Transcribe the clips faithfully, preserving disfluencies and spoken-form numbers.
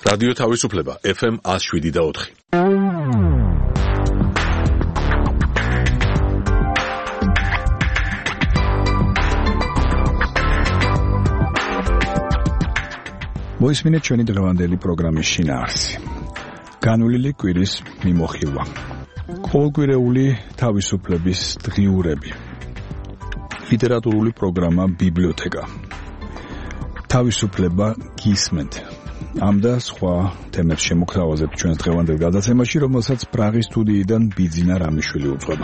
რადიო თავისუფლება ეფ ემ one oh seven და four. მოისმინეთ ჩვენი დღევანდელი პროგრამის შინაარსი. განვლილი კვირის მიმოხილვა. ყოველკვირეული თავისუფლების დღიურები. ლიტერატურული პროგრამა ბიბლიოთეკა. თავისუფლება გისმენთ. ამ და სხვა თემებს შემოგთავაზებთ ჩვენს დღევანდელ გადაცემაში, რომელსაც პრაღის სტუდიიდან ბიძინა რამიშვილი უძღვება.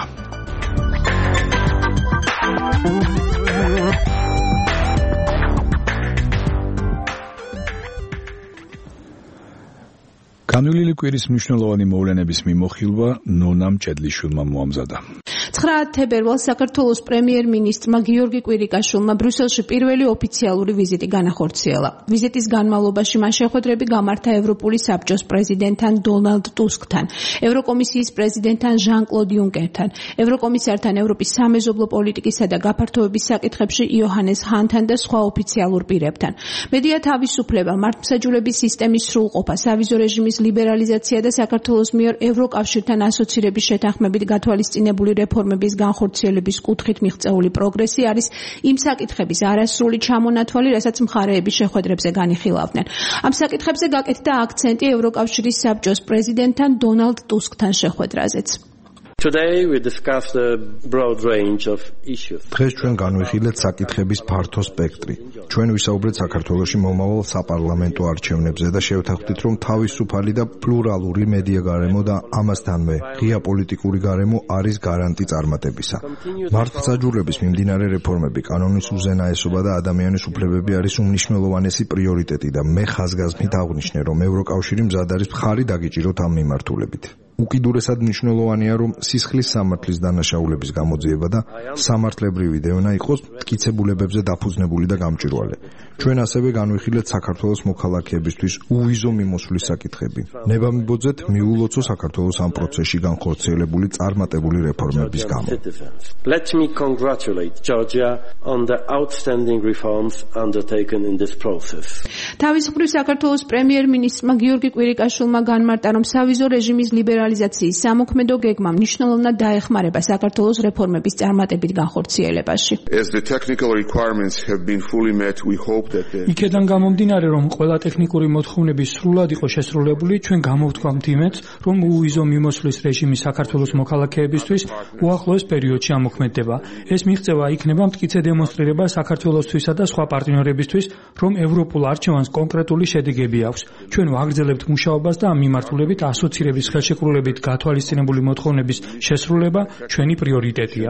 განვლილი კვირის მნიშვნელოვანი მოვლენების მიმოხილვა ნონამ ჭედლიშვილმა მოამზადა. ცხრა თებერვალს საქართველოს პრემიერ-მინისტრმა გიორგი კვირიკაშვილმა ბრიუსელში პირველი ოფიციალური ვიზიტი განახორციელა. ვიზიტის განმავლობაში მან შეხვედრები გამართა ევროპული საბჭოს პრეზიდენტთან დონალდ ტუსკთან, ევროკომისიის პრეზიდენტთან ჟან-კლოდ იუნკერთან, ევროკომისართან ევროპის სამეზობლო პოლიტიკისა და გაფართოების საკითხებში იოჰანეს ჰანთან და სხვა ოფიციალურ პირებთან. მედია თავისუფლება, მართლმსაჯულების სისტემის სრულყოფა, სავიზო რეჟიმის ლიბერალიზაცია და საქართველოს მიერ ევროკავშირთან ასოცირების შეთანხმებით გათვალისწინებული რეფორმების განხორციელების კუთხით მიღწეული პროგრესი არის იმ საკითხების არასრული ჩამონათვალი, რასაც მხარეები შეხვედრებზე განიხილავდნენ. ამ საკითხებზე გაკეთდა აქცენტი ევროკავშირის საბჭოს პრეზიდენტთან დონალდ ტუსკთან შეხვედრაზეც. Today we discussed a broad range of issues. დღეს ჩვენ განვიხილეთ საკითხების ფართო სპექტრი. ჩვენ ვისაუბრეთ საქართველოში მომავალ საპარლამენტო არჩევნებზე და შევთანხმდით, რომ თავისუფალი და პლურალური მედია გარემო და ამასთანვე ღია პოლიტიკური გარემო არის გარანტი წარმატებისა. მართლმსაჯულების მიმდინარე რეფორმები, კანონის უზენაესობა და ადამიანის უფლებები არის უმნიშვნელოვანესი პრიორიტეტი და მე ხაზგასმით აღვნიშნე, რომ ევროკავშირი მზად არის მხარი დაგიჭიროთ ამ მიმართულებით. უკიდურესად მნიშვნელოვანია, რომ სისხლის სამართლის დანაშაულების გამოძიება და სამართლებრივი დევნა იყოს მტკიცებულებებზე დაფუძნებული და გამჭვირვალე. ჩვენ ასევე განვიხილეთ საქართველოს მოქალაქეებისთვის უვიზო მიმოსვლის საკითხები. ნებამიბოძეთ მიულოცო საქართველოს ამ პროცესში განხორციელებული წარმატებული რეფორმების გამო. Let me congratulate Georgia on the outstanding reforms undertaken in this process. თავის მხრივ საქართველოს პრემიერ-მინისტრმა გიორგი კვირიკაშვილმა განმარტა, რომ სავიზო რეჟიმის ლიბერალიზაციის სამოქმედო გეგმა მნიშვნელოვნად დაეხმარება საქართველოს რეფორმების წარმატებით განხორციელებაში. As the technical requirements have been fully met, we hope that the... იქედან გამომდინარე, რომ ყველა ტექნიკური მოთხოვნები სრულად იყო შესრულებული, ჩვენ გამოვთქვამთ იმედს, რომ უვიზო მიმოსვლის რეჟიმი საქართველოს მოქალაქეებისთვის უახლოეს პერიოდში ამოქმედდება. ეს მიღწევა იქნება მტკიცე დემონსტრირება საქართველოსთვისა და სხვა პარტნიორებისთვის, რომ ევროპულ არჩევანს კონკრეტული შედეგები აქვს. ჩვენ ვაგრძელებთ მუშაობას და ამ მიმართულებით ასოცირების ხელშეკრულებით გათვალისწინებული მოთხოვნების შესრულება ჩვენი პრიორიტეტია.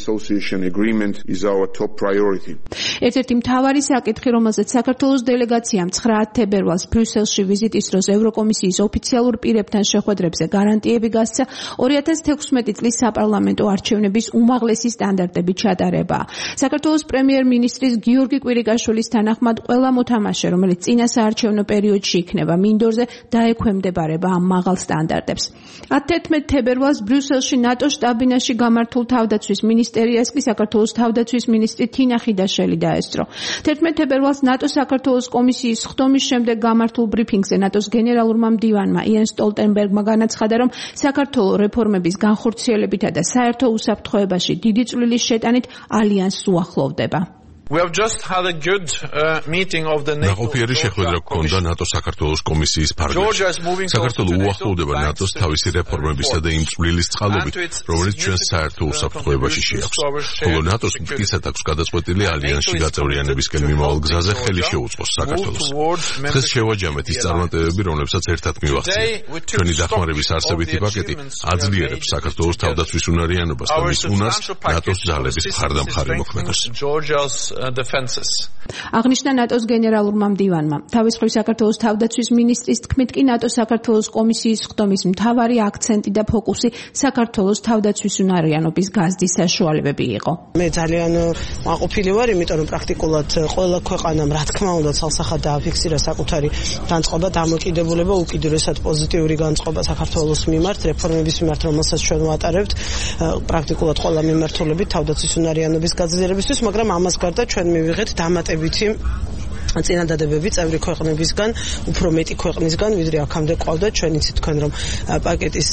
ერთ-ერთი მთავარი საკითხი, რომელზეც საქართველოს დელეგაციამ ცხრა თებერვალს ბრიუსელში ვიზიტის დროს ევროკომისიის ოფიციალურ პირებთან შეხვედრებზე გარანტიები გასცა, ორი ათას თექვსმეტი წლის საპარლამენტო არჩევნების უმაღლესი სტანდარტების ჩატარება. საქართველოს პრემიერ-მინისტრის გიორგი კვირიკაშვილის თანახმად ყველა მოთამაშე, რომელიც წინა საარჩევნო პერიოდში იქნება მინდორზე, დაექვემდებარება ამ მაღალ სტანდარტებს. ათერთმეტ თებერვალს ბრიუსელში ნატოს შტაბ-ბინაში გამართულ თავდაცვის მინისტერიას კი საქართველოს თავდაცვის მინისტრი თინა ხიდაშელი დაესწრო. თერთმეტ თებერვალს ნატოს საქართველოს კომისიის ხდომის შემდეგ გამართულ ბრიფინგზე ნატოს გენერალურმა მდივანმა იენ სტოლტენბერგმა განაცხადა, რომ საქართველოს რეფორმების განხორციელებითა და საერთო უსაფრთხოებაში დიდი წვლილის შეტანით ალიანსს უახლოვდება. We have just had a good uh, meeting of the NATO. ნაყოფიერი შეხვედრა გქონდა ნატოს საქართველოს კომისიის ფარგლებში. საქართველო უახლოვდება ნატოს თავისი რეფორმებისა და იმ წვლილის წყალობით, რომელიც ჩვენს საერთო უსაფრთხოებაში შეაქვს. ხოლო ნატოს მტკიცედ აქვს გადაწყვეტილი ალიანსში გაწევრიანებისკენ მიმავალ გზაზე ხელი შეუწყოს საქართველოს. დღეს შევაჯამეთ ის წარმატებები, რომლებსაც ერთად მივახციეთ. ჩვენი დახმარების არსებითი პაკეტი აძლიერებს საქართველოს თავდაცვის უნარიანობას და მის უნარს ნატოს ძალების მხარდამხარი მოქმედოს. defenses. აღნიშნა ნატოს გენერალურმა მდივანმა. თავის მხრივ საქართველოს თავდაცვის მინისტრის თქმით კი ნატოს საქართველოს კომისიის ხდომის მთავარი აქცენტი და ფოკუსი საქართველოს თავდაცვის უნარიანობის გაზრდის საშუალებები იყო. მე ძალიან მაყოფილი ვარ, იმიტომ რომ პრაქტიკულად ყველა ქვეყანამ რა თქმა უნდა ცალსახად დააფიქსირა საკუთარი განწყობა, დამოკიდებულება, უკიდურესად პოზიტიური განწყობა საქართველოს მიმართ, რეფორმების მიმართ, რომელსაც ჩვენ ვატარებთ, პრაქტიკულად ყველა მიმართულებით თავდაცვის უნარიანობის გაძლიერებისთვის, მაგრამ ამას გარდა ჩვენ მივიღეთ დამატებითი წინადადებები წევრი ქვეყნებისგან, უფრო მეტი ქვეყნისგან, ვიდრე აქამდე ყავდა. ჩვენ იცით თქვენ რომ პაკეტის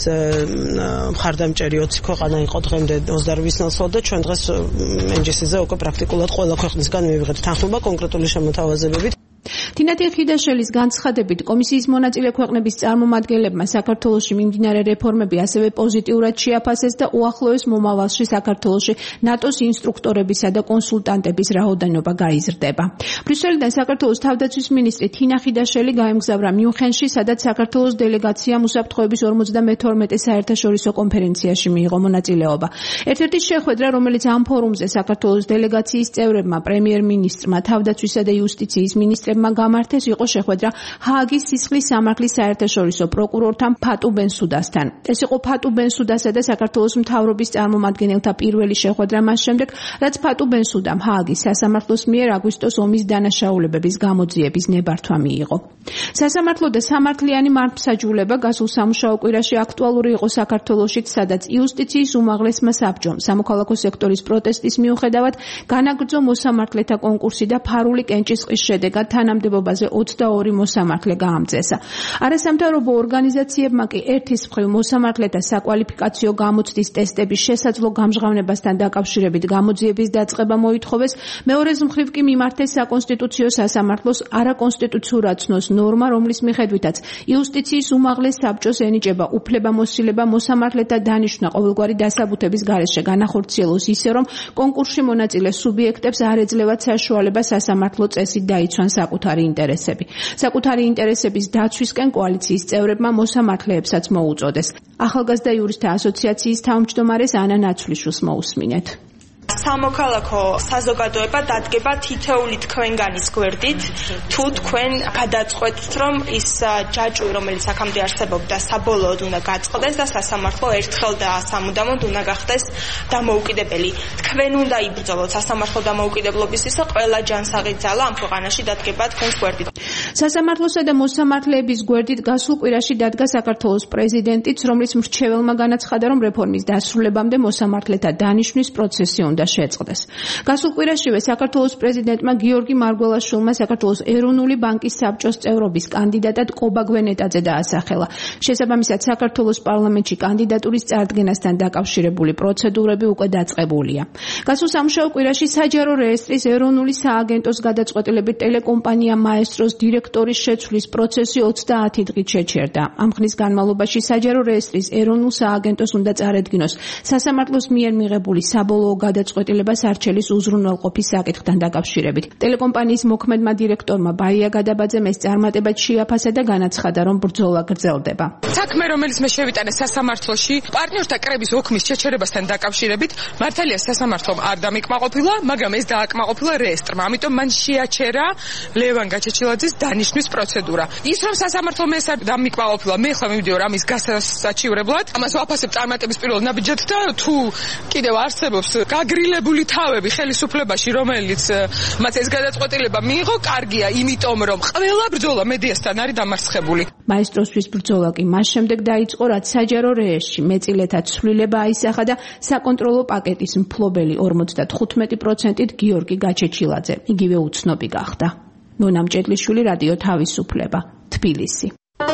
მხარდამჭერი ოცი ქვეყანა იყო დღემდე ოცდაორი ნაცვლად და ჩვენ დღეს ენჯესზე უკვე პრაქტიკულად ყველა ქვეყნისგან მივიღეთ თანხმობა კონკრეტული შემოთავაზებებით. თინათი ხიდაშელის განცხადებით კომისიის მონაწილე ქვეყნების წარმომადგენლებმა საქართველოში მიმდინარე რეფორმები ასევე პოზიტიურად შეაფასეს და უახლოეს მომავალში საქართველოში ნატოს ინსტრუქტორებისა და კონსულტანტების რაოდენობა გაიზრდება. ბრიუსელიდან საქართველოს თავდაცვის მინისტრი თინა ხიდაშელი გაემგზავრა მიუნხენში, სადაც საქართველოს დელეგაციამ უსაფრთხოების ორმოცდამეთორმეტე საერთაშორისო კონფერენციაში მიიღო მონაწილეობა. ერთ-ერთი შეხვედრა, რომელიც ამ ფორუმზე საქართველოს დელეგაციის წევრებმა, პრემიერ-მინისტრმა, თავდაცვისა და იუსტიციის მინისტრებმა გამართეს იყო შეხვედრა ჰააგის სისხლის სამართლის საერთაშორისო პროკურორთან ფატუ ბენსუდასთან. ეს იყო ფატუ ბენსუდასა და საქართველოს მთავრობის წარმომადგენელთა პირველი შეხვედრა მას შემდეგ, რაც ფატუ ბენსუდამ ჰააგის სასამართლოს მიერ აგვისტოს ომის დანაშაულებების გამოძიების ნებართვა მიიღო. სასამართლო და სამართლიანი მართლმსაჯულება გასულ სამუშაო კვირაში აქტუალური იყო საქართველოშიც, სადაც იუსტიციის უმაღლესმა საბჭომ სამოქალაქო სექტორის პროტესტის მიუხედავად განაგრძო მოსამართლეთა კონკურსი და ფარული კენჭისყრის შედეგად თანამდებობაზე ოცდაორი მოსამართლე გაამწესა. არასამთავრობო ორგანიზაციებმა კი ერთის მხრივ მოსამართლეთა საკვალიფიკაციო გამოცდის ტესტების შესაძლო გამჟღავნებასთან დაკავშირებით გამოძიების დაწყება მოითხოვეს, მეორეს მხრივ კი მიმართეს საკონსტიტუციო სასამართლოს არაკონსტიტუციურად ცნოს ნორმა, რომლის მიხედვითაც იუსტიციის უმაღლეს საბჭოს ენიჭება უფლებამოსილება მოსამართლეთა დანიშვნა ყოველგვარი დასაბუთების გარეშე განახორციელოს ისე, რომ კონკურსში მონაწილე სუბიექტებს არ ეძლევათ საშუალება სასამართლო წესით დაიცვან საკუთარი ინტერესები. საკუთარი ინტერესების დაცვისკენ კოალიციის წევრებმა მოსამართლეებსაც მოუწოდეს. ახალგაზრდა იურისტთა ასოციაციის თავმჯდომარეს ანა ნაცვლიშვილს მოусმინეთ. სამოქალაქო საზოგადოება დადგება თითოეული თქვენგანის გვერდით, თუ თქვენ გადაწყვეტთ, რომ ის ჯაჭვი, რომელიც აქამდე არსებობდა, საბოლოოდ უნდა გაწყდეს და სასამართლო ერთხელ და სამუდამოდ უნდა გახდეს დამოუკიდებელი. თქვენ უნდა იბრძოლოთ სასამართლო დამოუკიდებლობისისა, ყველა ჯანსაღი ძალა ამ ქვეყანაში დადგება თქვენს გვერდით. სასამართლოსა და მოსამართლეების გვერდით გასულ კვირაში დადგა საქართველოს პრეზიდენტიც, რომლის მრჩეველმა განაცხადა, რომ რეფორმის დასრულებამდე მოსამართლეთა დანიშვნის პროცესი უნდა შეწყდეს. გასულ კვირაშივე საქართველოს პრეზიდენტმა გიორგი მარგველაშვილმა საქართველოს ეროვნული ბანკის საბჭოს წევრობის კანდიდატად კობა გვენეტაძე დაასახელა. შესაბამისად, საქართველოს პარლამენტში კანდიდატურის წარდგენასთან დაკავშირებული პროცედურები უკვე დაწყებულია. გასულ სამუშაო კვირაში საჯარო რეესტრის ეროვნული სააგენტოს გადაწყვეტილებით ტელეკომპანია მაესტროს დირექტორის შეცვლის პროცესი ოცდაათი დღით შეჩერდა. ამ ხნის განმავლობაში საჯარო რეესტრის ეროვნულ სააგენტოს უნდა წარედგინოს სასამართლოს მიერ მიღებული საბოლოო გადაწყვეტილება სარჩელის უზრუნველყოფის საკითხთან დაკავშირებით. ტელეკომპანიის მოქმედმა დირექტორმა ბაია გადაბაძემ ეს წარმატებად შეაფასა და განაცხადა, რომ ბრძოლა გრძელდება. საქმე, რომელიც მე შევიტანე სასამართლოში, პარტნიორთა კრების ოქმის შეჩერებასთან დაკავშირებით, მართალია სასამართლომ არ დამიკმაყოფილა, მაგრამ ეს დააკმაყოფილა რეესტრმა. ამიტომ მან შეაჩერა ლევან გაჩეჩილაძის დანიშვნის პროცედურა. ის რომ სასამართლომ ეს არ დამიკმაყოფილა, მე ხლა მივიდიო ამის გასაჩივრებლად. ამას ვაფასებ წარმატების პირველ ნაბიჯად და თუ კიდევ არსებობს გაგრილებული თავები ხელისუფლებაში, რომელიც მათ ეს გადაწყვეტილება მიიღო, კარგია, იმიტომ რომ ყველა ბრძოლა მედიასთან არის დამარცხებული. მაესტროსთვის ბრძოლა კი მას შემდეგ დაიწყო, რაც საჯარო რეესტრში მეწილეთა ცვლილება აისახა და საკონტროლო პაკეტის მფლობელი ორმოცდათხუთმეტი პროცენტით გიორგი გაჩეჩილაძე იგივე უცნობი გახდა. ნონა მჭედლიშვილი, რადიო თავისუფლება, თბილისი.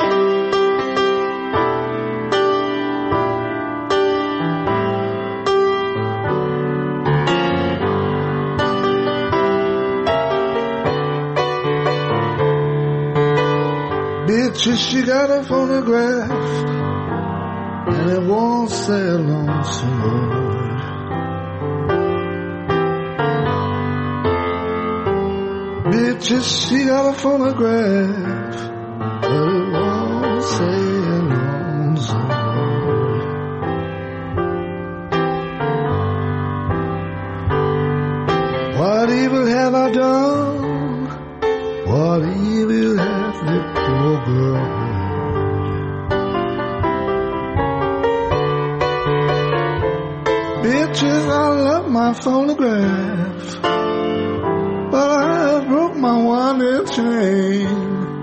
She got a phonograph and it won't say a lonesome word. Bitches, she got a phonograph but it won't say a lonesome word. What evil have I done? What evil have the poor girl heard? Bitches, I love my phonograph, but I broke my winding chain.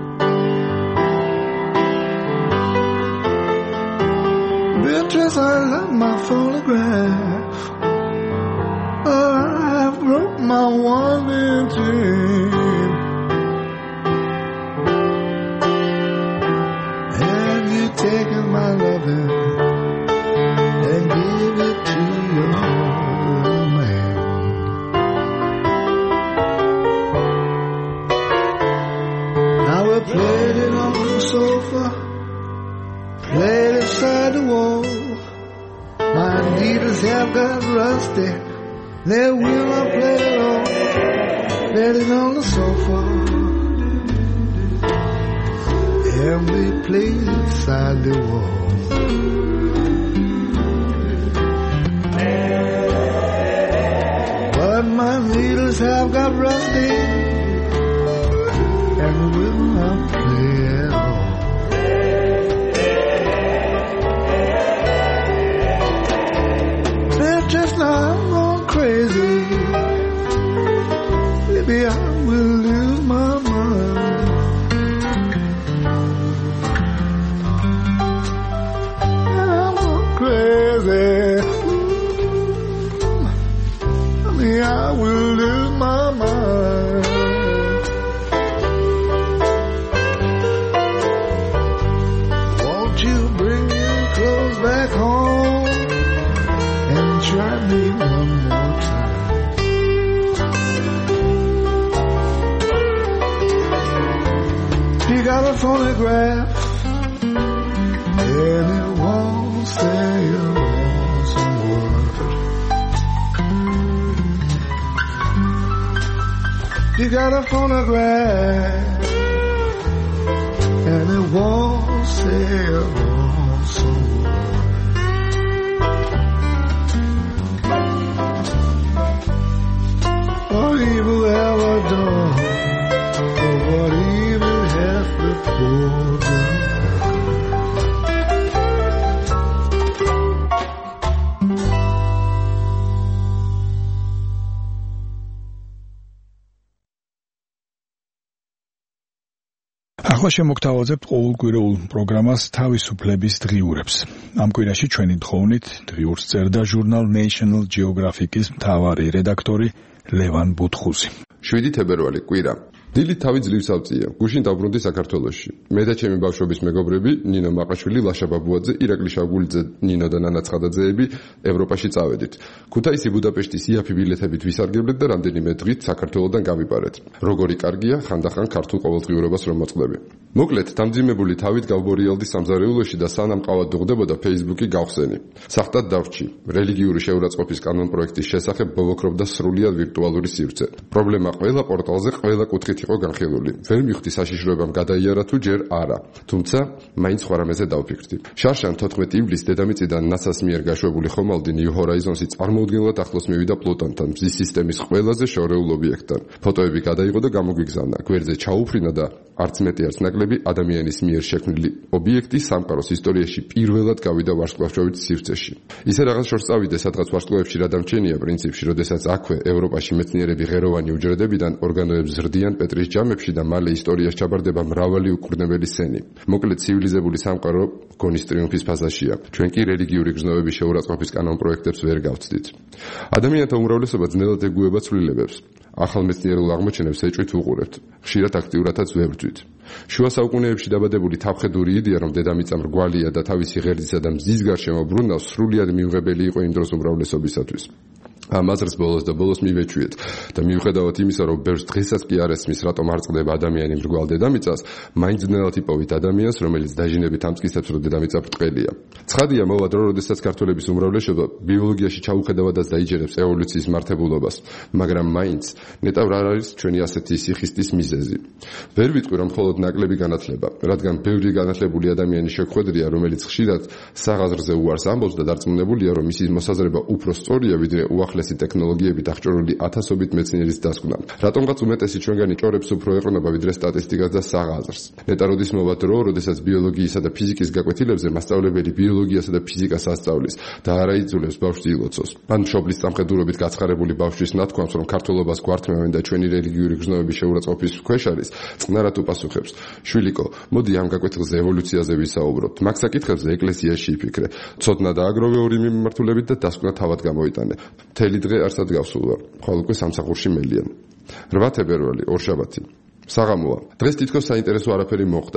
Bitches, I love my phonograph, but I broke my winding chain. There will I play along, bedding on the sofa, and we play inside the wall. But my needles have got rusty, and will not play at all. They're just not gone crazy. Maybe I will lose my mind. And I'm gone crazy. I mean, I will lose my mind. Won't you bring your clothes back home and try me one more time? You got a phonograph and it won't say a lonesome word. You got a phonograph and it won't say a lonesome word. What evil have I done? Or what evil hath the poor done? ახლა შემოგთავაზებთ ყოველკვირეულ პროგრამას თავისუფლების დღიურებს. ამ კვირაში ჩვენი თხოვნით დღიურს წერდა ჟურნალ National Geographic-ის მთავარი რედაქტორი ლევან ბუთხუზი. შვიდი თებერვალი კვირა. დილით თავი ძლივს ავწია. გუშინ დავბრუნდი საქართველოში. მე და ჩემი ბავშვობის მეგობრები, ნინო მაყაშვილი, ლაშა ბაბუაძე, ირაკლი შავგულიძე, ნინო და ნანა ცხადაძეები ევროპაში წავედით. ქუთაისი ბუდაპეშტის იაფი ბილეთებით ვისარგებლეთ და რამდენიმე დღით საქართველოდან გავიპარეთ. როგორი კარგია ხანდახან ქართულ ყოველდღიურობას რომ მოწყდები. მოკლედ, დამძიმებული თავით გავბორიალდი სამზარეულოში და სანამ ყავა დუღდებოდა Facebook-ი გავხსენი. საერთოდ დავრჩი. რელიგიური შეურაცხყოფის კანონ პროექტის შესახებ ბოლოქრობდა სრულიად ვირტუალური სივრცე. პრობლემა ყველა პორტალზე ყველა კუთხით იყო განხილული. ვერ მივხვდი საშიშროებამ გადაიარა თუ ჯერ არა. თუმცა მაინც სხვა რამეზე დავფიქრდი. შარშან თოთხმეტი ივლისს დედამიწიდან ნასას მიერ გაშვებული ხომალდი New Horizons-ი წარმოუდგენლად ახლოს მივიდა პლუტონთან, მზის სისტემის ყველაზე შორეულ ობიექტთან. ფოტოები გადაიღო და გამოგვიგზავნა. გვერდზე ჩაუფრინა და არც მეტი არც ნაკლები ადამიანის მიერ შექმნილი ობიექტი სამყაროს ისტორიაში პირველად გავიდა ვარსკვლავშოვით სივრცეში. ისე რაღაც შორს წავიდე, სადღაც ვარსკვლავებში რა დამჩენია პრინციპში, როდესაც აქვე ევროპაში მეცნიერები ღეროვანი უჯრედებიდან ორგანოებს ზრდიან პეტრის ჯამებში და მალე ისტორიაში ჩაბარდება მრავალი უკურნებელი სცენი. მოკლედ ცივილიზებული სამყარო გონის ტრიუმფის ფაზაშია. ჩვენ კი რელიგიური გრძნობების შეურაცხყოფის კანონ პროექტებს ვერ გავცდით. ადამიანთა უმრავლესობა ძნელად ეგუება ცვლილებებს. ახალ მეცნიერულ აღმოჩენებს ეჭვით უყურებთ. ხშირად აქტიურადაც ვებრძვით. შუა საუკუნეებში დაბადებული თავხედური იდეა, რომ დედამიწა მრგვალია და თავისი ღერძისა და მზის გარშემო ბრუნავს, სრულიად მიუღებელი იყო იმ დროს უმრავლესობისათვის. ამ აზრს ბოლოს და ბოლოს მივეჩვიეთ და მიუხედავად იმისა, რომ ბევრს დღესაც კი არ ესმის, რატომ არ წყდება ადამიანი მრგვალ დედამიწას, მაინც ძნელად იპოვით ადამიანს, რომელიც დაჟინებით ამტკიცებს, რომ დედამიწა ბრტყელია. ცხადია, მოვა დრო, როდესაც ქართველების უმრავლესობა ბიოლოგიაში ჩაუხედავადაც დაიჯერებს ევოლუციის მართებულობას, მაგრამ მაინც ნეტავ არ არის ჩვენი ასეთი სიხისტის მიზეზი. ვერ ვიტყვი, რომ მხოლოდ ნაკლები განათლება, რადგან ბევრი განათლებული ადამიანი შეგვხვედრია, რომელიც ხშირად საღაზრზე უარს ამბობს და დარწმუნებულია, რომ მისი მოსაზრება უფრო სწორია, ვიდრე უახლესი ტექნოლოგიებით აღჭურვილი ათასობით მეცნიერის დასკვნა. რატომღაც უმეტესი ჩვენგანი ჭორებს უფრო ეყრდნობა ვიდრე სტატისტიკას და საღაზრს. ნეტა როდის მოვა დრო, როდესაც ბიოლოგიისა და ფიზიკის გაკვეთილებზე მასწავლებელი ბიოლოგიასა და ფიზიკას ასწავლის და არა იძულებს ბავშვს ილოცოს. ან მშობლის სამხედროებით გაცხარებული ბავშვის ნათქვამს, რომ ქართულობას გვართმევენ და ჩვენი რელიგიური გრძნობების შეურაცხყოფის ქვეშ არის, წყნარად უპასუხებს. შვილიკო, მოდი ამ გაკვეთილზე ევოლუციაზე ვისაუბროთ. მაგ საკითხებზე ეკლესიაში იფიქრე. ცოდნა და აგროვე ორი მიმართულებით და დასკვნა თავად გამოიტანე. მთელი დღე არსად გავსულვარ. ხვალ უკვე სამსახურში მელიან. რვა თებერვალი, ორშაბათი. საღამოა. დღეს თითქოს საინტერესო არაფერი მოხდა.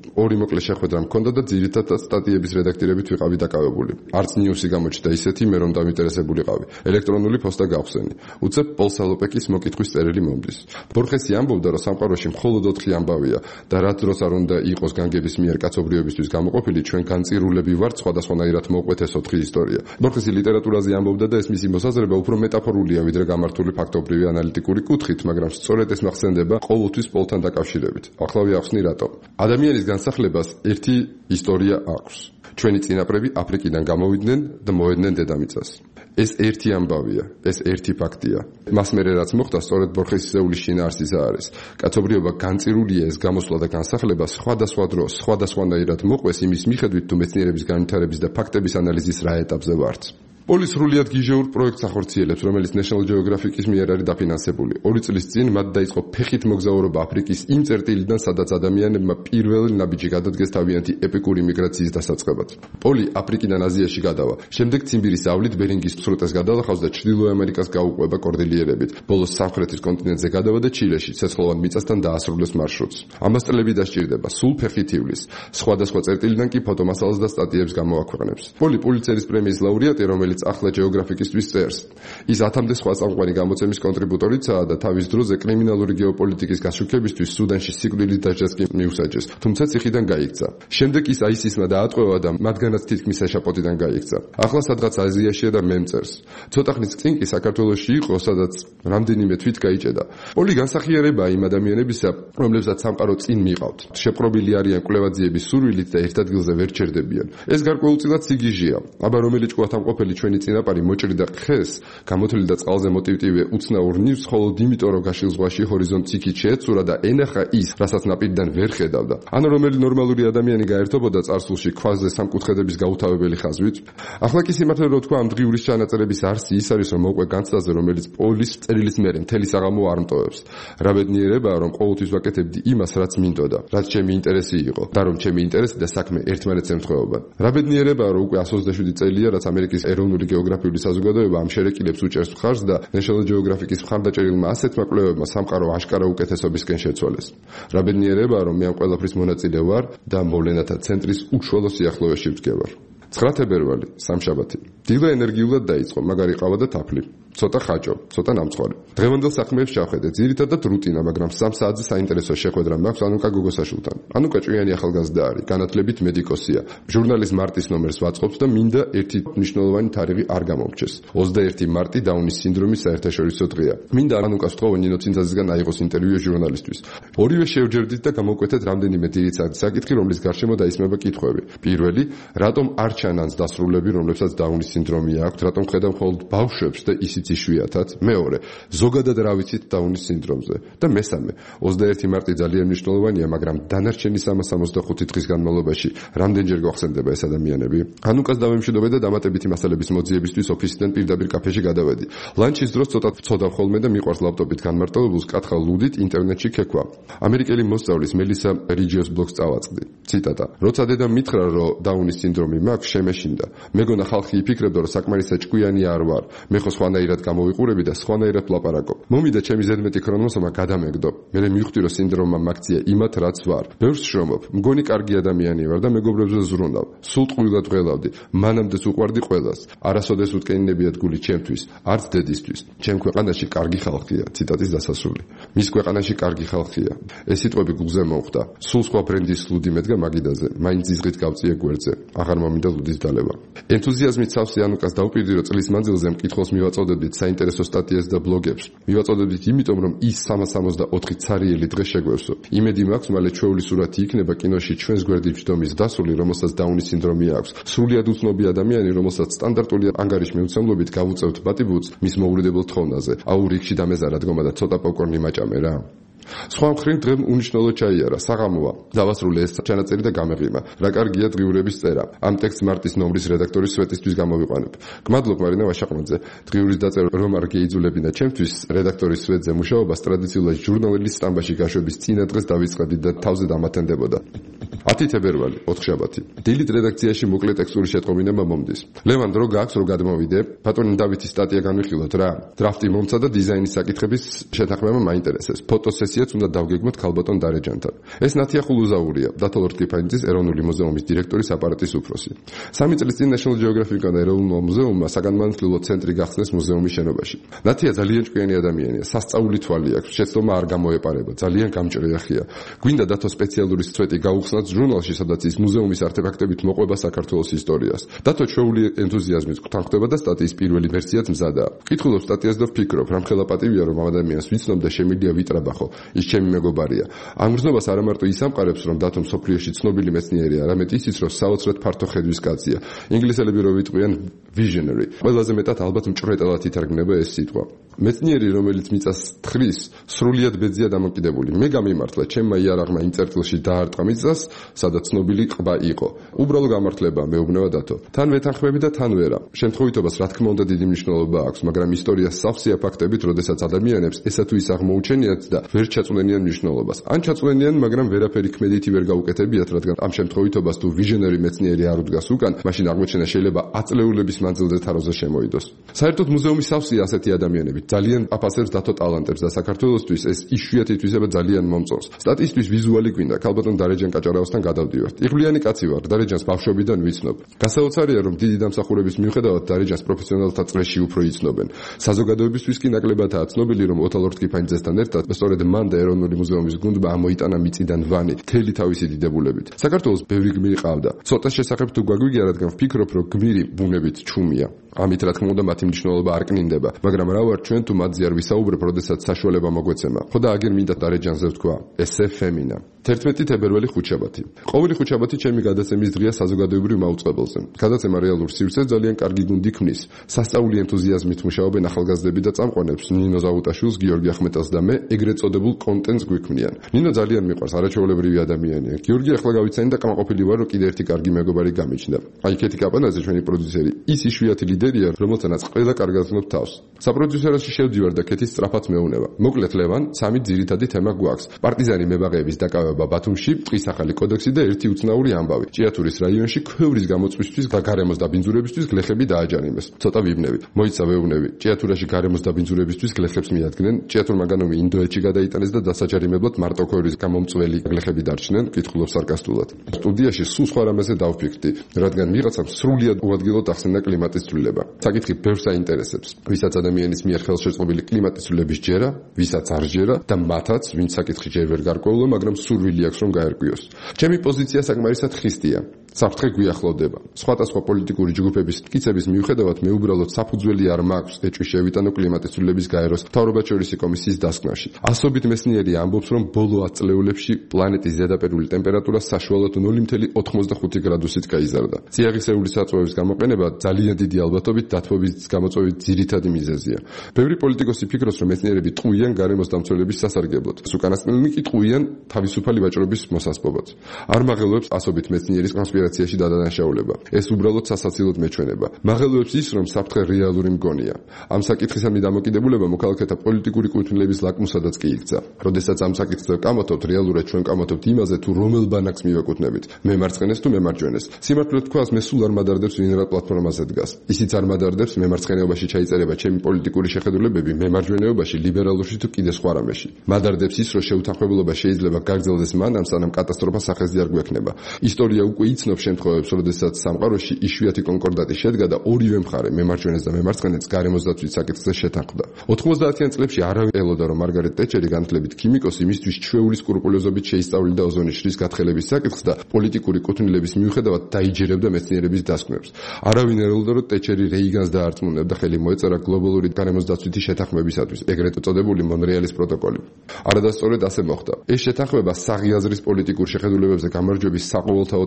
ორი მოკლე შეხვედრა მქონდა და ძირითადად სტატიების რედაქტირებით ვიყავი დაკავებული. არც ნიუსი გამოჩნდა ისეთი, მე რომ დავინტერესებულიყავი. ელექტრონული პოსტა გავხსენი. უცებ პოლ სალოპეკის მოკითხვის წერილი მომდის. ბორხესი ამბობდა, რომ სამყაროში მხოლოდ ოთხი ამბავია და რაც დროს არ უნდა იყოს განგების მიერ კაცობრიობისთვის გამოყოფილი, ჩვენ განწირულები ვართ სხვადასხვანაირად მოყვეთ ეს ოთხი ისტორია. ბორხესი ლიტერატურაზე ამბობდა და ეს მისი მოსაზრება უფრო მეტაფორულია, ვიდრე გამართული ფაქტობრივი ანალიტიკური კუთხით, მაგრამ სწორედ ეს მახსენდება ყოველთვის პოლთან დაკავშირებით. ახლა ვიახსნი რატომ. ადამიანის განსახლებას ერთი ისტორია აქვს. ჩვენი წინაპრები აფრიკიდან გამოვიდნენ და მოედნენ დედამიწას. ეს ერთი ამბავია, ეს ერთი ფაქტია. მას მერე რაც მოხდა, სწორედ ბორხესისეულის შინაარსისა არის. კაცობრიობა განწირულია ეს გამოსვლა და განსახლება სხვადასხვა დროს, სხვადასხვანაირად მოყვეს იმის მიხედვით, თუ მეცნიერების განვითარების და ფაქტების ანალიზის რა ეტაპზე ვართ. პოლი სრულიად გიჟეურ პროექტს ახორციელებს, რომელიც National Geographic-ის მიერ არის დაფინანსებული. ორი წლის წინ მათ დაიწყო ფეხით მოგზაურობა აფრიკის იმ წერტილიდან, სადაც ადამიანებმა პირველი ნაბიჯი გადადგეს თავიანთი ეპიკური მიგრაციის დასაწყებად. პოლი აფრიკიდან აზიაში გადავა. შემდეგ ციმბირის ავლით ბერინგის სრუტეს გადალახავს და ჩრდილო ამერიკას გაუყვება კორდილიერებით. ბოლოს სამხრეთის კონტინენტზე გადავა და ჩილეში ცეცხლოვან მიწასთან დაასრულებს მარშრუტს. ამას წლები დასჭირდება, სულ ფეხით ივლის. სხვადასხვა წერტილიდან კი ფოტომასალას და სტატიებს გამოაქვეყნებს. პოლი პულიცერის პრემიის ლაურეატი, რომელიც ახლა Geographic-ისთვის წერს. ის ათამდე სხვა წამყვანი გამოცემის კონტრიბუტორიცაა და თავის დროზე კრიმინალური გეოპოლიტიკის გაშუქებისთვის სუდანში სიკვდილის დასჯას კი მიუსაჯეს, თუმცა ციხიდან გაიქცა. შემდეგ ის აი ეს-ისმა დაატყვევა და მათგანაც თითქმის ეშაპოტიდან გაიქცა. ახლა სადღაც აზიაშია და მე მწერს. ცოტა ხნის წინ კი საქართველოში იყო, სადაც რამდენიმე თვით გაიჭედა. პოლი განსახიერებაა იმ ადამიანებისა, რომლებსაც სამყარო წინ მიყავთ. შეპყრობილი არიან კვლევაძიების სურვილით და ერთ ადგილზე ვერ ჩერდებიან. ეს გარკვეულწილად სიგიჟეა. აბა რომელი ჭკუათამყოფელი ჩვენი წინაპარი მოჭრიდა ხეს, გამოთვლილი და წყალზე მოტივტივე უცნაურ ნივს, ხოლო იმიტომ რომ გაშილ ზღვაში ჰორიზონტს იქით შეეცურა და ენახა ის, რასაც ნაპირიდან ვერ ხედავდა. ანუ რომელი ნორმალური ადამიანი გაერთობოდა წარსულში ქვაზე სამკუთხედების გაუთავებელი ხაზვით. ახლა კი სიმართლე რო თქვა, ამ დღიურის ჩანაწერების არსი ის არის, რომ მოყვე განცდაზე, რომელიც პოლის წერილის მერე მთელი საღამო არ მტოვებს. რა ბედნიერებაა, რომ ყოველთვის ვაკეთებდი იმას, რაც მინდოდა, რაც ჩემი ინტერესი იყო და რომ ჩემი ინტერესი და საქმე ერთმანეთს ემთხვეობა. რა ბედნიერებაა, რომ უკვე εκατს ოცდაშვიდი წელია, რაც ამერიკის ეროვნული გეოგრაფიული საზოგადოება ამ შერეკილებს უჭერს მხარს და National Geographic-ის მხარდაჭერილმა ასეთმა კვლევებმა სამყარო აშკარა უკეთესობისკენ შეცვალეს. რა ბედნიერებაა, რომ მე ამ ყველაფრის მონაწილე ვარ და მოვლენათა ცენტრის უშუალო სიახლოვეში ვდგევარ. ცხრა თებერვალი, სამშაბათი. დილა ენერგიულად დაიწყო, მაგარი ყავა და თაფლი. ცოტა ხაჭო, ცოტა ნამცხვარი. დღევანდელ საქმეებს შევხედე, ძირითადად რუტინა, მაგრამ სამ საათზე საინტერესო შეხვედრა მაქვს ანუკა გოგოსაშვილთან. ანუკა ჭვიანი ახალგაზრდა არის, განათლებით მედიკოსია. ჟურნალის მარტის ნომერს ვაწყობს და მინდა ერთი მნიშვნელოვანი თარიღი არ გამომრჩეს. ოცდაერთი მარტი დაუნის სინდრომის საერთაშორისო დღეა. მინდა ანუკას ვთხოვო ნინო ცინძაძისგან აიღოს ინტერვიუ ჟურნალისტვის. ორივე შევჯერდით და გამოვკვეთეთ რამდენიმე ძირითადი საკითხი, რომლის გარშემო დაისმება კითხვები. პირველი, რატომ არ ჩანანს დასრულები, რომლებსაც დაუნის სინდრომი აქვს, რატომ ხედავ მხოლოდ ბავშვებს და ისიც იშვიათად. მეორე, ზოგადად რა ვიცით დაუნის სინდრომზე. და მესამე, ოცდაერთი მარტი ძალიან მნიშვნელოვანია, მაგრამ დანარჩენი სამას ორმოცდახუთი დღის განმავლობაში რამდენჯერ გვახსენდება ეს ადამიანები? ანუკას დავემშვიდობე და დამატებითი მასალების მოძიებისთვის ოფისიდან პირდაპირ კაფეში გადავედი. ლანჩის დროს ცოტა ვწოდავ ხოლმე და მიყვარს ლაპტოპით განმარტოებულს კითხავ ლუდით ინტერნეტში ქექვა. ამერიკელი მოსწავლის მელისა რიჯიოს ბლოგს წავაწყდი. ციტატა: როცა დედამ მითხრა, რომ დაუნის სინდრომი მაქვს, შემეშინდა. მეგონა ხალხი იფიქრებდა, რომ საკმარისად ჭკვიანი არ ვარ. მე ხო სხვანაირად გამოვიყურები და სხვანაირად ვლაპარაკობ. მომიდა ჩემი ზედმეტი ქრონოსომა გადამეგდო. მე მივხვდი, რომ სინდრომმა მაქცია იმათ, რაც ვარ. ბევრს შრომობ, მგონი კარგი ადამიანი ვარ და მეგობრებზე ზრუნავ. სულ ტყუილად ღელავდი. მანამდეც უყვარდი ყველას. არასოდეს უტკენინებიათ გული ჩემთვის, არც დედისთვის. ჩემ ქვეყანაში კარგი ხალხია. ციტატის დასასრული. მის ქვეყანაში კარგი ხალხია. ეს სიტყვები გულზე მომხვდა. სულ სხვა ბრენდის ლუდი მედგა მაგიდაზე. მაინც ზღით გავწიე გვერდზე. აღარ მომინდა ლუდის დალევა. ენთუზიაზმით სავსე ანუკას დაუპირდი, რომ წლის მანძილზე მკითხველს მივაწოდებდით საინტერესო სტატიებს და ბლოგებს. მივაწოდებდით იმიტომ, რომ ის სამას ორმოცდაოთხი ცარიელი დღე შეგვევსო. იმედი მაქვს, მალე ჩვეული სურათი იქნება კინოში ჩვენს გვერდის ჯდომის დასული, რომელსაც დაუნის სინდრომი აქვს. სრულიად უცნობი ადამიანი, რომელსაც სტანდარტული ანგარიშმეუცემლობით გავუწევთ ბატიბუცს მის მოუვლიდებელ თხოვნაზე. აუ რიგში დამეზარა დგომა და ცოტა პოპკორნი მაჭამე რა. სხვა მხრივ დღემ უნიშნელო ჩაიარა, საღამოა. დავასრულე ეს ჩანაწერი და გამეღიმა. რა კარგია დღიურების წერა. ამ ტექსტს მარტის ნომრის რედაქტორის სვეტისთვის გამოვიყვანებ. გმადლობ მარინა ვაშაყმაძე. დღიურის დაწერა რომ არ გეიძულებინა ჩემთვის, რედაქტორის სვეტზე მუშაობას ტრადიციულად ჟურნალის სტამბაში გაშვების წინა დღეს დავიწყებდი და თავზე დამათენდებოდა. ათი თებერვალი, ოთხშაბათი. დილით რედაქციაში მოკლე ტექსტური შეტყობინება მომდის. ლევან დრო გაქვს რომ გადმოვიდე, ბატონი დავითის სტატია განვიხილოთ რა. დრაფტი მომცა და დიზაინის საკითხების შეთანხმება მაინტერესებს. ფოტოსესიაც უნდა დავგეგმოთ ქალბატონ დარეჯანთან. ეს ნათია ხულუზაურია, დათო ლორთქიფანიძის ეროვნული მუზეუმის დირექტორის აპარატის უფროსი. სამი წლის წინ National Geographic-მა და ეროვნულ მუზეუმმა საგანმანათლებლო ცენტრი გახსნეს მუზეუმის შენობაში. ნათია ძალიან ჭკვიანი ადამიანია, სასწაული თვალი აქვს, შეცდომა არ გამოეპარება, ძალიან გამჭრიახია. გვინდა დათო სპეციალური სწვეტი გაუხსნათ ჟურნალში, სადაც ის მუზეუმის არტეფაქტებით მოყვება საქართველოს ისტორიას. დათო ჩვეული ენთუზიაზმით გთანხმდება და სტატიის პირველი ვერსიაც მზადაა. ვკითხულობ სტატიას და ვფიქრობ, რამხელა პატივია რომ ამ ადამიანს ვიცნობ და შემიძლია ვიტრაბახო, ის ჩემი მეგობარია. ამ გრძნობას არა მარტო ის ამყარებს, რომ დათო მსოფლიოში ცნობილი მეცნიერია, არამედ ისიც, რომ საოცრად ფართო ხედვის კაცია. ინგლისელები რო ვიტყვიან visionary. ყველაზე მეტად ალბათ მჭრეტელად ითარგმნება ეს სიტყვა. მეცნიერი, რომელიც მიწას თხრის, სრულიად ბედზია დამოკიდებული. მე გამიმართლა, ჩემმა იარაღმა იმ წერტილში დაარტყა მიწას, სადაც ცნობილი ყბა იყო. უბრალო გამართლება, მეუბნება დათო. თან ვეთანხმები და თან ვერა. შემთხვევითობას რა თქმა უნდა დიდი მნიშვნელობა აქვს, მაგრამ ისტორია სავსეა ფაქტებით, როდესაც ადამიანებს ესა თუ ის აღმოუჩენიათ და ვერ ჩაწვდენიან მნიშვნელობას. ან ჩაწვდენიან, მაგრამ ვერაფერი ქმედითი ვერ გაუკეთებიათ, რადგან ამ შემთხვევითობას თუ visionary მეცნიერი არ უდგას უკან, მაშინ აღმოჩენა შეიძლება აწლეულების მანძილზე თაროზე შემოიდოს. საერთოდ მუზეუმის სავსეა ასეთი ადამიანები. ძალიან აფასებს დათო ტალანტებს და საქართველოსთვის ეს იშვიათი თვისება ძალიან მომწონს. სტატისტვის ვიზუალი გვინდა, ქალბატონ დარეჯან კაჭარავასთან გადავდივართ. იღბლიანი კაცი ვარ, დარეჯანს ბავშვობიდან ვიცნობ. გასაოცარია რომ დიდი დამსახურების მიუხედავად დარეჯანს პროფესიონალთა წრეში უფრო იცნობენ. საზოგადოებისთვის კი ნაკლებადაა ცნობილი რომ ოთალ ლორთქიფანიძესთან ერთად სწორედ მან და ეროვნული მუზეუმის გუნდმა ამოიტანა მიწიდან ვანი, მთელი თავისი დიდებულებით. საქართველოს ბევრი გმირი ყავდა. ცოტა შესახებ თუ გაგვიგია, რადგან ვფიქრობ რომ გმირი ბუნებით ჩუმია. ამით რა თქმა უნდა მათი მნიშვნელობა არ კნინდება, მაგრამ რა ვარ ჩვენ თუ მათზე არ ვისაუბრებ, როდესაც საშუალება მოგვეცემა. ხო და აგერ მინდა დარეჯანზე ვთქვა, ესე ფემინა. თერთმეტი თებერვალი ხუთშაბათი. ყოველი ხუთშაბათი ჩემი გადაცემის დღეა საზოგადოებრივ მაუწყებელზე. გადაცემა რეალურ სივრცეს ძალიან კარგი გუნდი ქმნის. სასწაული ენთუზიაზმით მუშაობენ ახალგაზრდები და წამყვანებს, ნინო ზაუტაშვილს, გიორგი ახმეტელს და მე ეგრეთ წოდებულ კონტენტს გვიქმნიან. ნინო ძალიან მიყვარს, არაჩვეულებრივი ადამიანია. გიორგი ახლა გავიცანი და კამაყოფილი ვარ, რომ კიდე ერთი კარგი მეგობარი გამიჩნდა. აი კეთი კაპანაძე ჩვენი პროდიუსერი, ის იშვიათი ლიდერია, რომელთანაც ყველა კარგად ვცნობ თავს. საპროდიუსეროში შევდივარ და კეთის სწრაფად მეუნება. მოკლედ ლევან, სამი ძირითადი თემა გვაქვს. პარტიზანი მებაღეების დაკავება ბათუმში, ტყის ახალი კოდექსი და ერთი უცნაური ამბავი. ჭიათურის რაიონში ქვევრის გამოწვისთვის და გარემოს დაბინძურებისთვის გლეხები დააჯანიმეს. ცოტა ვიბნები. მოიცა ვეუბნები. ჭიათურაში გარემოს დაბინძურებისთვის გლეხებს მიადგნენ. ჭიათურმა განომი ინდოეთში გადაიტანეს და დასაჯარიმებლად მარტო ქვევრის გამომწველი გლეხები დარჩნენ. კითხულობ სარკასტულად. სტუდიაში სულ სხვა რამეზე დავფიქრდი, რადგან ვიღაცამ სრულიად უადგილოდ ახსენა კლიმატის ცვლილება. საკითხი ბევრს აინტერესებს. ვისაც ადამიანის მიერ ხელშეწყობილი კლიმატის ცვლილების ჯერა, ვისაც არ ჯერა და მათაც, ვინც საკითხი ჯერ ვერ გარკვეულა, მაგრამ სურვილი აქვს რომ გაერკვიოს. ჩემი პოზიცია საკმარისად ხისტია. საფრთხე გვიახლოვდება. სხვადასხვა პოლიტიკური ჯგუფების მტკიცების მიუხედავად მე უბრალოდ საფუძველი არ მაქვს ეჭვი შევიტანო კლიმატის ცვლილების გაეროს მთავრობაჩვერის კომისიის დასკვნაში. ასობით მეცნიერი ამბობს, რომ ბოლო ათ წლეულებში პლანეტის ზედაპირული ტემპერატურა საშუალოდ ნული ოცდაოთხ ოცდახუთი გრადუსით გაიზარდა. წიაღისეული საწვევის გამოყენება ძალიან დიდი ალბათობით დათბობის გამოწვევის ძირითადი მიზეზია. ბევრი პოლიტიკოსი ფიქრობს, რომ მეცნიერები ტყუიან გარემოს დამცველების სასარგებლოდ. უკანასკნელნი კი ტყუიან თავისუფალი ვაჭრობის მოსასპობად. არ მაღელვებს ასობით მეცნიერის კონსპირაციაში დადანაშაულება. ეს უბრალოდ სასაცილოდ მეჩვენება. მაღელვებს ის, რომ საფრთხე რეალური მგონია. ამ საკითხისადმი დამოკიდებულება მოქალაქეთა პოლიტიკური კუთვნილების ლაკმუსადაც კი იქცა. როდესაც ამ საკითხზე ვკამათობთ, რეალურად ჩვენ ვკამათობთ იმაზე, თუ რომელ ბანაკს მივეკუთვნებით. მემარცხენეს თუ მემარჯვენეს. სიმართლე თქვას, მე სულ არ მადარდებს ვინ რა პლატფორმაზე დგას. ისიც არ მადარდებს მემარცხენეობაში ჩაიწერება ჩემი პოლიტიკური შეხედულებები, მემარჯვენეობაში, ლიბერალურში თუ კიდე სხვა რამეში. მადარდებს ის, რომ შეუთანხმებლობა შეიძლება გაგრძელდეს მანამ, სანამ კატასტროფა სახეზე არ გვექნება. ისტორია უკვე იცნობს შემთხვევებს, როდესაც სამყაროში იშვიათი კონკორდატი შედგა და ორივე მხარე, მემარჯვენეს და მემარცხენეც გარემოს დაცვის საკითხზე შეთანხმდა. ოთხმოცდაათიან წლებში არავინ ელოდა, რომ მარგარეტ ტეჩერი განათლებით ქიმიკოსი მისთვის ჩვეული სკრუპულოზობით შეისწავლიდა ოზონის შრის გათხელების საკითხს და პოლიტიკური კუთვნილების მიუხედავად დაიჯერებდა მეცნიერების დასკვნებს. არავინ ელოდა, რომ ტეჩერი რეიგანს დაარწმუნებდა ხელი მოეწერა გლობალური გარემოს დაცვითი შეთანხმებისათვის, ეგრეთ წოდებული მონრეალის პროტოკოლი. არადასწორად ასე მოხდა. ეს შეთანხმება საღი აზრის პოლიტიკურ შეხედულებებზე გამარჯვების საყოველთაო ტრიუმფი იყო.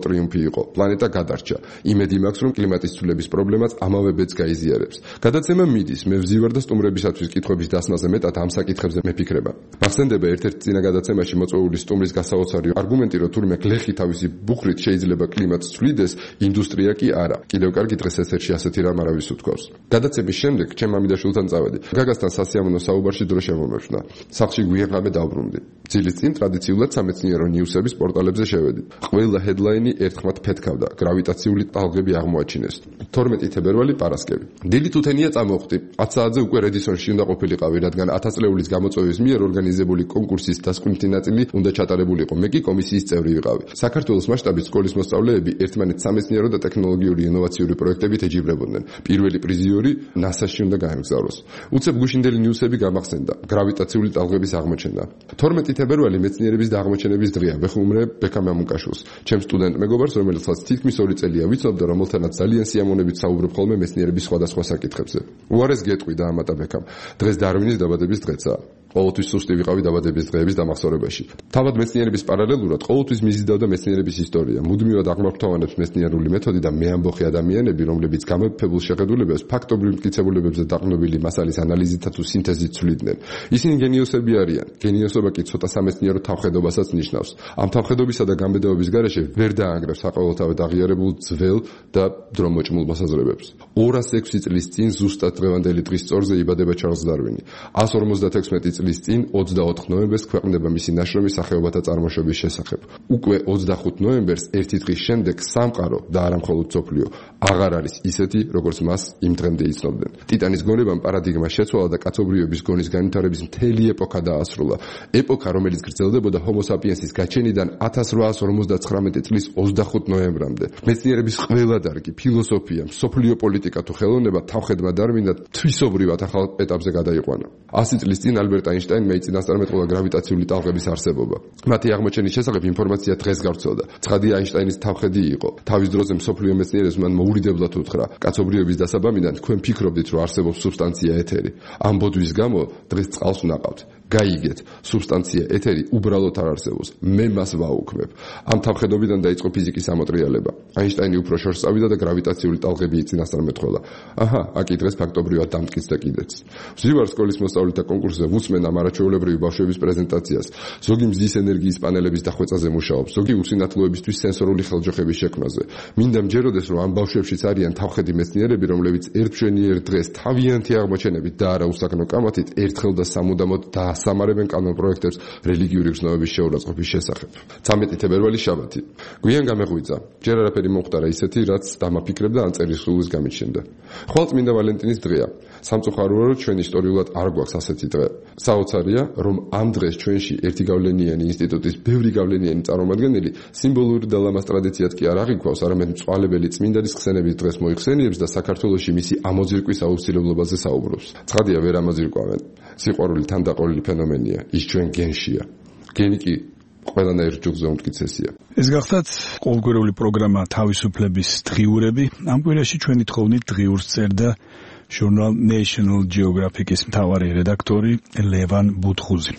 იყო. პლანეტა გადარჩა. იმედი მაქვს, რომ კლიმატის ცვლილების პრობლემაც ამავე ბედს გაიზიარებს. გადაცემა მიდის, მე ვზივარ და სტუმრებისათვის კითხვების დასმაზე მეტად ამ საკითხებზე მეფიქრება. მახსენდება ერთ-ერთ წინა გადაცემაში მოწვეული სტუმრის გასაოცარი არგუმენტი, რომ თურმე გლეხი თავისი ბუხრით შეიძლება კლიმატს ცვლიდეს, ინდუსტრია კი არა. კიდევ კარგი დღეს ეთერში ასეთი რამ არავის უთქვავს. გადაცემის შემდეგ ჩემ მამიდაშვილთან წავედი. გაგასთან სასიამოვნო საუბარში დრო შემომეფშნა. სახლში გვიანღამე დავბრუნდი. ძილის წინ ტრადიციულად სამეცნიერო ნიუსების პორტალებზე შევედი. ყველა ჰედლაინი ერთხმად ფეთქავდა. გრავიტაციული ტალღები აღმოაჩინეს. თორმეტი თებერვალი პარასკევი. დილით თუთენია წამოვხდი. ათ საათზე უკვე რედისონში უნდა ყოფილიყავი, რადგან ათას წლეულის გამოწვევის მიერ ორგანიზებული კონკურსის დასკვნითი ნაწილი უნდა ჩატარებულიყო. მე კი კომისიის წევრი ვიყავი. საქართველოს მასშტაბით სკოლის მოსწავლეები ერთმანეთს სამეცნიერო და ტექნოლოგიური ინოვაციური პროექტებით ეჯიბრებოდნენ. პირველი პრიზიორი ნასაში უნდა გაემგზავროს. უცებ გუშინდელი ნიუსები გამახსენდა. გრავიტაციული ტალღების აღმოჩენა. თორმეტი თებერვალი მეცნიერების და აღმოჩენების დღეა. ვეხუმრე ბექა მამუკაშვილს, ჩემ სტუდენტ მეგობარს, რომელსაც თითქმის ორი წელია ვიცნობ და რომელთანაც ძალიან სიამოვნებით საუბრობ ხოლმე მეცნიერების სხვადასხვა საკითხებზე. უარეს გეტყვი და ამატა ბექამ. დღეს დარვინის დაბადების დღეცაა. ყოველთვის სუსტი ვიყავი დაბადების დღეების დამახსოვრებაში. თავად მეცნიერების პარალელურად ყოველთვის მიზიდავდა მეცნიერების ისტორია. მუდმივად აღმართოვანებს მეცნიერული მეთოდი და მეამბოხი ადამიანები, რომლებიც გამეფებულ შეხედულებებს ფაქტობრივ მტკიცებულებებზე დაყრდნობილი მასალის ანალიზითა თუ სინთეზით ცვლიდნენ. ისინი გენიოსები არიან. გენიოსობა კი ცოტა სამეცნიერო თავხედობასაც ნიშნავს. ამ თავხედობისა და გამბედაობის გარეშე ვერ დაანგრევს საყოველთაოდ აღიარებულ ძველ და დრომოჭმულ მოსაზრებებს. ორას ექვსი წლის წინ ზუსტად დღევანდელი დღის წორზე იბადება ჩარლზ დარვინი. ასს ორმოცდათექვსმეტი წლის წინ ოცდაოთხ ნოემბერს ქვეყნდება მისი ნაშრომი სახეობათა წარმოშობის შესახებ. უკვე ოცდახუთ ნოემბერს ერთი დღის შემდეგ სამყარო და არა მხოლოდ სოფლიო აღარ არის ისეთი, როგორც მას იმ დღემდე იცნობდნენ. ტიტანის გონებამ პარადიგმა შეცვალა და კაცობრიობის გონის განვითარების მთელი ეპოქა დაასრულა. ეპოქა, რომელიც გრძელდებოდა ჰომო საპიენსის გაჩენიდან ათას რვაას ორმოცდაცხრამეტი წლის ოცდახუთ ნოემბრამდე. მეცნიერების ყველა დარგი, ფილოსოფია, მსოფლიო პოლიტიკა თუ ხელოვნება თავხედმა დარვინმა თვისობრივად ახალ ეტაპზე გადაიყვანა. ასი წლის წინ ალბერტ აინშტაინმა იწინასწარმეტყველა გრავიტაციული ტალღების არსებობა. მათი აღმოჩენის შესახებ ინფორმაცია დღეს გავრცელდა. ცხადია, აინშტაინის თავხედი იყო. თავის დროზე მსოფლიო მეცნიერებს მან მოურიდებლად უთხრა: კაცობრიობის დასაბამიდან თქვენ ფიქრობდით, რომ არსებობს სუბსტანცია ეთერი. ამ ბოდვის გამო დღეს წყალს ვნაყავთ. გაიგეთ, სუბსტანცია ეთერი უბრალოდ არ არსებობს. მე მას ვაუქმებ. ამ თავხედობიდან დაიწყო ფიზიკის ამოტრიალება. აინშტაინი უფრო შორს წავიდა და გრავიტაციული ტალღები იწინასწარმეტყველა. აჰა, აკი დღეს ფაქტობრივად დამტკიცდა კიდეც. ვზივარ სკოლის მოსწავლეთა კონკურსზე ვუსმენ ამ არაჩვეულებრივი ბავშვების პრეზენტაციას. ზოგი მზის ენერგიის პანელების დახვეწაზე მუშაობს, ზოგი უსინათლოებისთვის სენსორული ხელჯოხების შექმნაზე. მინდა მჯეროდეს, რომ ამ ბავშვებშიც არიან თავხედი მეცნიერები, რომლებიც ერთმშვენიერ დღეს თავიანთი აღმოჩენებით და არა უსაგნო კამათით ერთხელ და სამუდამოდ და სამარებენ კანონ პროექტებს რელიგიური გრძნობების შეურაცხყოფის შესახებ. ცამეტი თებერვალი შაბათი. გვიან გამეღვიძა. ჯერ არაფერი მომხდარა ისეთი, რაც დამაფიქრებდა ან წერისხვილის გამიჩნდა. ხვალწმინდა ვალენტინის დღეა. სამწუხაროა, რომ ჩვენ ისტორიულად არ გვაქვს ასეთი დღე. საოცარია, რომ ამ დღეს ჩვენში ერთი გავლენიანი ინსტიტუტის ბევრი გავლენიანი წარმომადგენელი სიმბოლური და ლამაზ ტრადიციად კი არ აღიქვავს, არამედ მწვალებელი წმინდანის ხსენების დღეს მოიხსენიებს და საქართველოში მისი ამოძირკვის აუცილებლობაზე საუბრობს. ცხადია, ვერ ამოძირკვავენ. სიყვარული თანდაყოლილი ფენომენია, ის ჩვენ გენშია. გენი კი ყველანაირ ჯგუფზე უმტკიცესია. ეს გახდათ ყოველკვირეული პროგრამა თავისუფლების დღიურები. ამ კვირაში ჩვენი თხოვნით დღიურს წერდა ჟურნალ National Geographic-ის მთავარი რედაქტორი ლევან ბუთხუზი.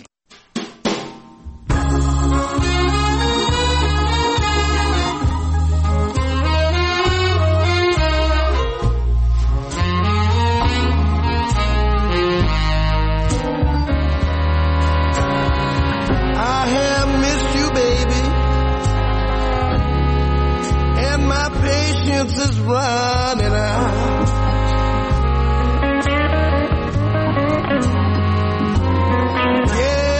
Is running out. Yeah.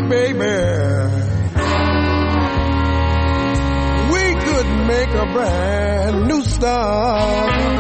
baby, we could make a brand new start.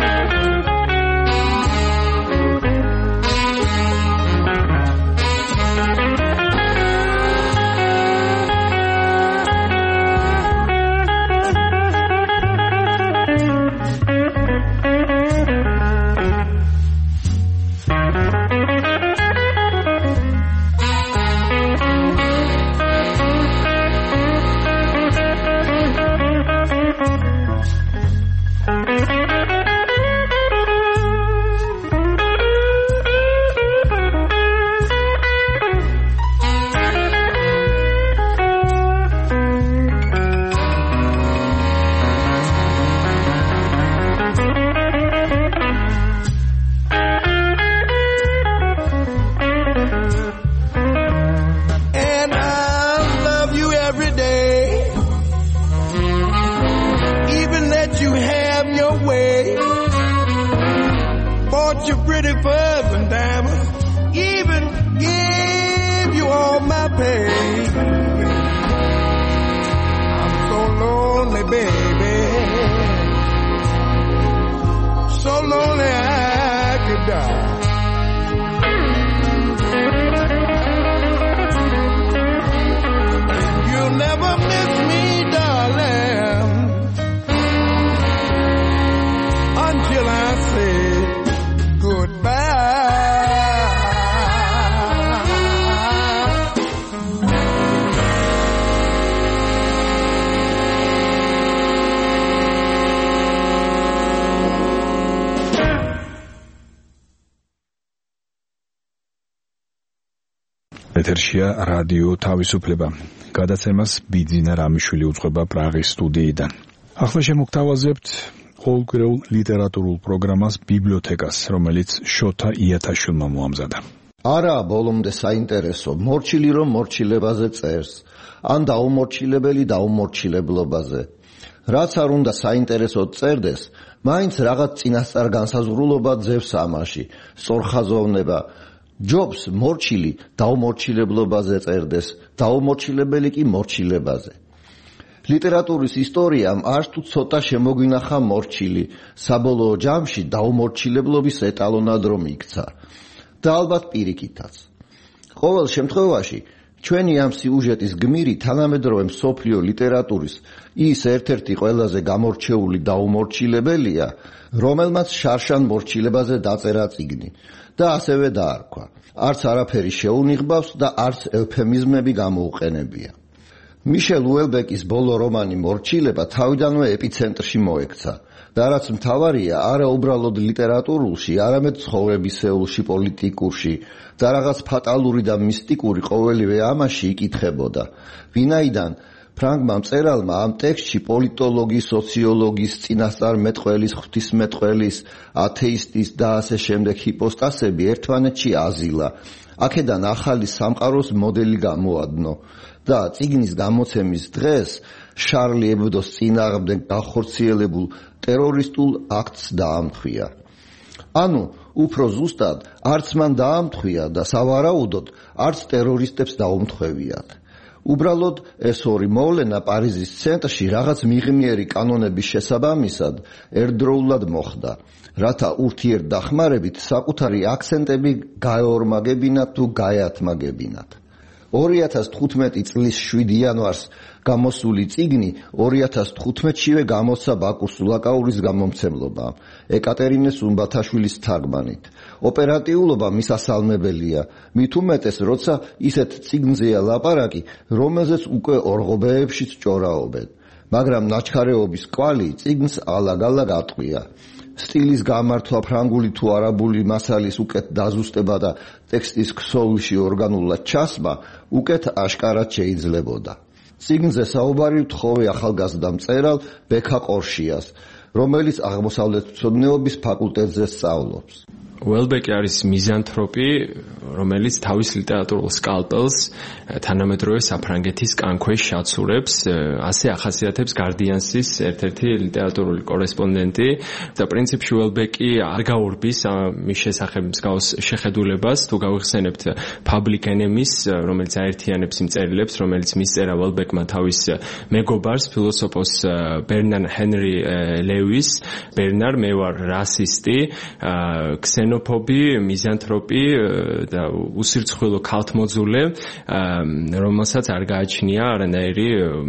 ეთერშია რადიო თავისუფლება. გადაცემას ბიძინა რამიშვილი უძღვება პრაღის სტუდიიდან. ახლა შემოგთავაზებთ ყოველკვირეულ ლიტერატურულ პროგრამას ბიბლიოთეკას, რომელიც შოთა იათაშვილმა მოამზადა. არა, ბოლომდე საინტერესო, მორჩილი რომ მორჩილებაზე წერს, ან დაუმორჩილებელი დაუმორჩილებლობაზე. რაც არ უნდა საინტერესოდ წერდეს, მაინც რაღაც წინასწარ განსაზღვრულობა ძევს ამაში, სწორხაზოვნება. ჯობს მორჩილი დაუმორჩილებლობაზე წერდეს, დაუმორჩილებელი კი მორჩილებაზე. ლიტერატურის ისტორიამ არც თუ ცოტა შემოგვინახა მორჩილი, საბოლოო ჯამში დაუმორჩილებლობის ეტალონად რომ იქცა. და ალბათ პირიქითაც. ყოველ შემთხვევაში, ჩვენი ამ სიუჟეტის გმირი თანამედროვე მსოფლიო ლიტერატურის ის ერთ-ერთი ყველაზე გამორჩეული დაუმორჩილებელია, რომელმაც შარშან მორჩილებაზე დაწერა წიგნი და ასევე დაარქვა. არც არაფერი შეუნიღბავს და არც ევფემიზმები გამოუყენებია. მიშელ უელბეკის ბოლო რომანი მორჩილება თავიდანვე ეპიცენტრში მოექცა და რაც მთავარია, არა უბრალოდ ლიტერატურულში, არამედ ცხოვრებისეულში, პოლიტიკურში და რაღაც ფატალური და მისტიკური ყოველივე ამაში იკითხებოდა. ვინაიდან ფრანგმა მწერალმა ამ ტექსტში პოლიტოლოგის, სოციოლოგის, წინასწარმეტყველის, ღვთისმეტყველის, ათეისტის და ასე შემდეგ ჰიპოსტასები ერთმანეთში აზილა. აქედან ახალი სამყაროს მოდელი გამოადნო და წიგნის გამოცემის დღეს შარლი ებდოს წინააღმდეგ განხორციელებულ ტერორისტულ აქტს დაამტყვია. ანუ, უფრო ზუსტად, არც მან დაამტყვია და სავარაუდოდ არც ტერორისტებს დაუმტყვევიათ. უბრალოდ ეს ორი მოვლენა პარიზის ცენტრში რაღაც მიღმიერი კანონების შესაბამისად ერთდროულად მოხდა, რათა ურთიერთდახმარებით საკუთარი აქცენტები გაეორმაგებინათ თუ გაეათმაგებინათ. ორი ათას თხუთმეტი წლის შვიდი იანვარს გამოსული წიგნი ორი ათას თხუთმეტშივე გამოცა ბაკურ სულაკაურის გამომცემლობამ, ეკატერინე სუმბათაშვილის თარგმანით. ოპერატიულობა მისასალმებელია, მით უმეტეს, როცა ისეთ წიგნზეა ლაპარაკი, რომელზეც უკვე ორღობეებშიც ჭორაობენ. მაგრამ ნაჩქარეობის კვალი წიგნს ალაგ-ალაგ ატყვია. სტილის გამართვა ფრანგული თუ არაბული მასალის უკეთ დაზუსტება და ტექსტის ქსოვილში ორგანულად ჩასმა უკეთ აშკარად შეიძლებოდა. წიგნზე საუბარი ვთხოვე ახალგაზრდა მწერალ ბექა ყორშიას, რომელიც აღმოსავლეთმცოდნეობის ფაკულტეტზე სწავლობს. უელბეკი არის მიზანთროპი, რომელიც თავის ლიტერატურულ სკალპელს თანამედროვე საფრანგეთის კანქვეშ აცურებს, ასე ახასიათებს Guardians-ის ერთ-ერთი ლიტერატურული კორესპონდენტი და პრინციპში უელბეკი არ გაურბის მის შესახებ მსგავს შეხედულებას, თუ გავიხსენებთ Public Enemies, რომელიც აერთიანებს იმ წერილებს, რომელიც მისწერა უელბეკმა თავის მეგობარს, ფილოსოფოს ბერნარ ჰენრი ლევის, ბერნარ მე ვარ რასისტი, ქსენოფობი, მიზანთროპი და უსირცხვილო ქალთმოძულე, რომელსაც არ გააჩნია არანაირი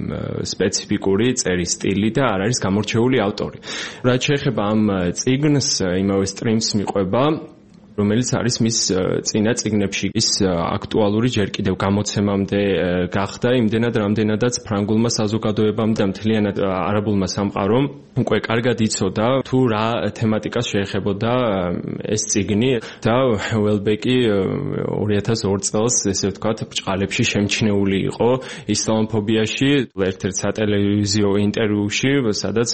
სპეციფიკური წერის სტილი და არ არის გამორჩეული ავტორი. რაც შეეხება ამ წიგნს, იმავე სტრიმს მიყვება, რომელიც არის მის წინა წიგნებში ის აქტუალური ჯერ კიდევ გამოცემამდე გახდა, იმდენად რამდენადაც ფრანგულმა საზოგადოებამ და მთლიანად არაბულმა სამყარომ უკვე კარგად იცოდა თუ რა თემატიკას შეეხებოდა ეს წიგნი და უელბეკი ორი ათას ორ წელს, ესე ვთქვათ, ბჭყალებში შემჩნეული იყო ისლამოფობიაში, ერთ-ერთ სატელევიზიო ინტერვიუში, სადაც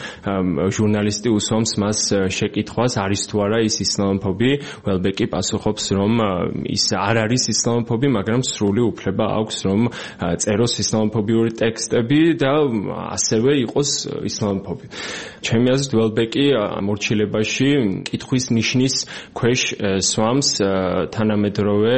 ჟურნალისტი უსვამს მას შეკითხვას, არის თუ არა ის ისლამოფობი. უელბეკი პასუხობს, რომ ის არ არის ისლამოფობი, მაგრამ სრული უფლება აქვს, რომ წეროს ისლამოფობიური ტექსტები და ასევე იყოს ისლამოფობი. ჩემი აზრით, უელბეკი მორჩილებაში კითხვის ნიშნის ქვეშ სვამს თანამედროვე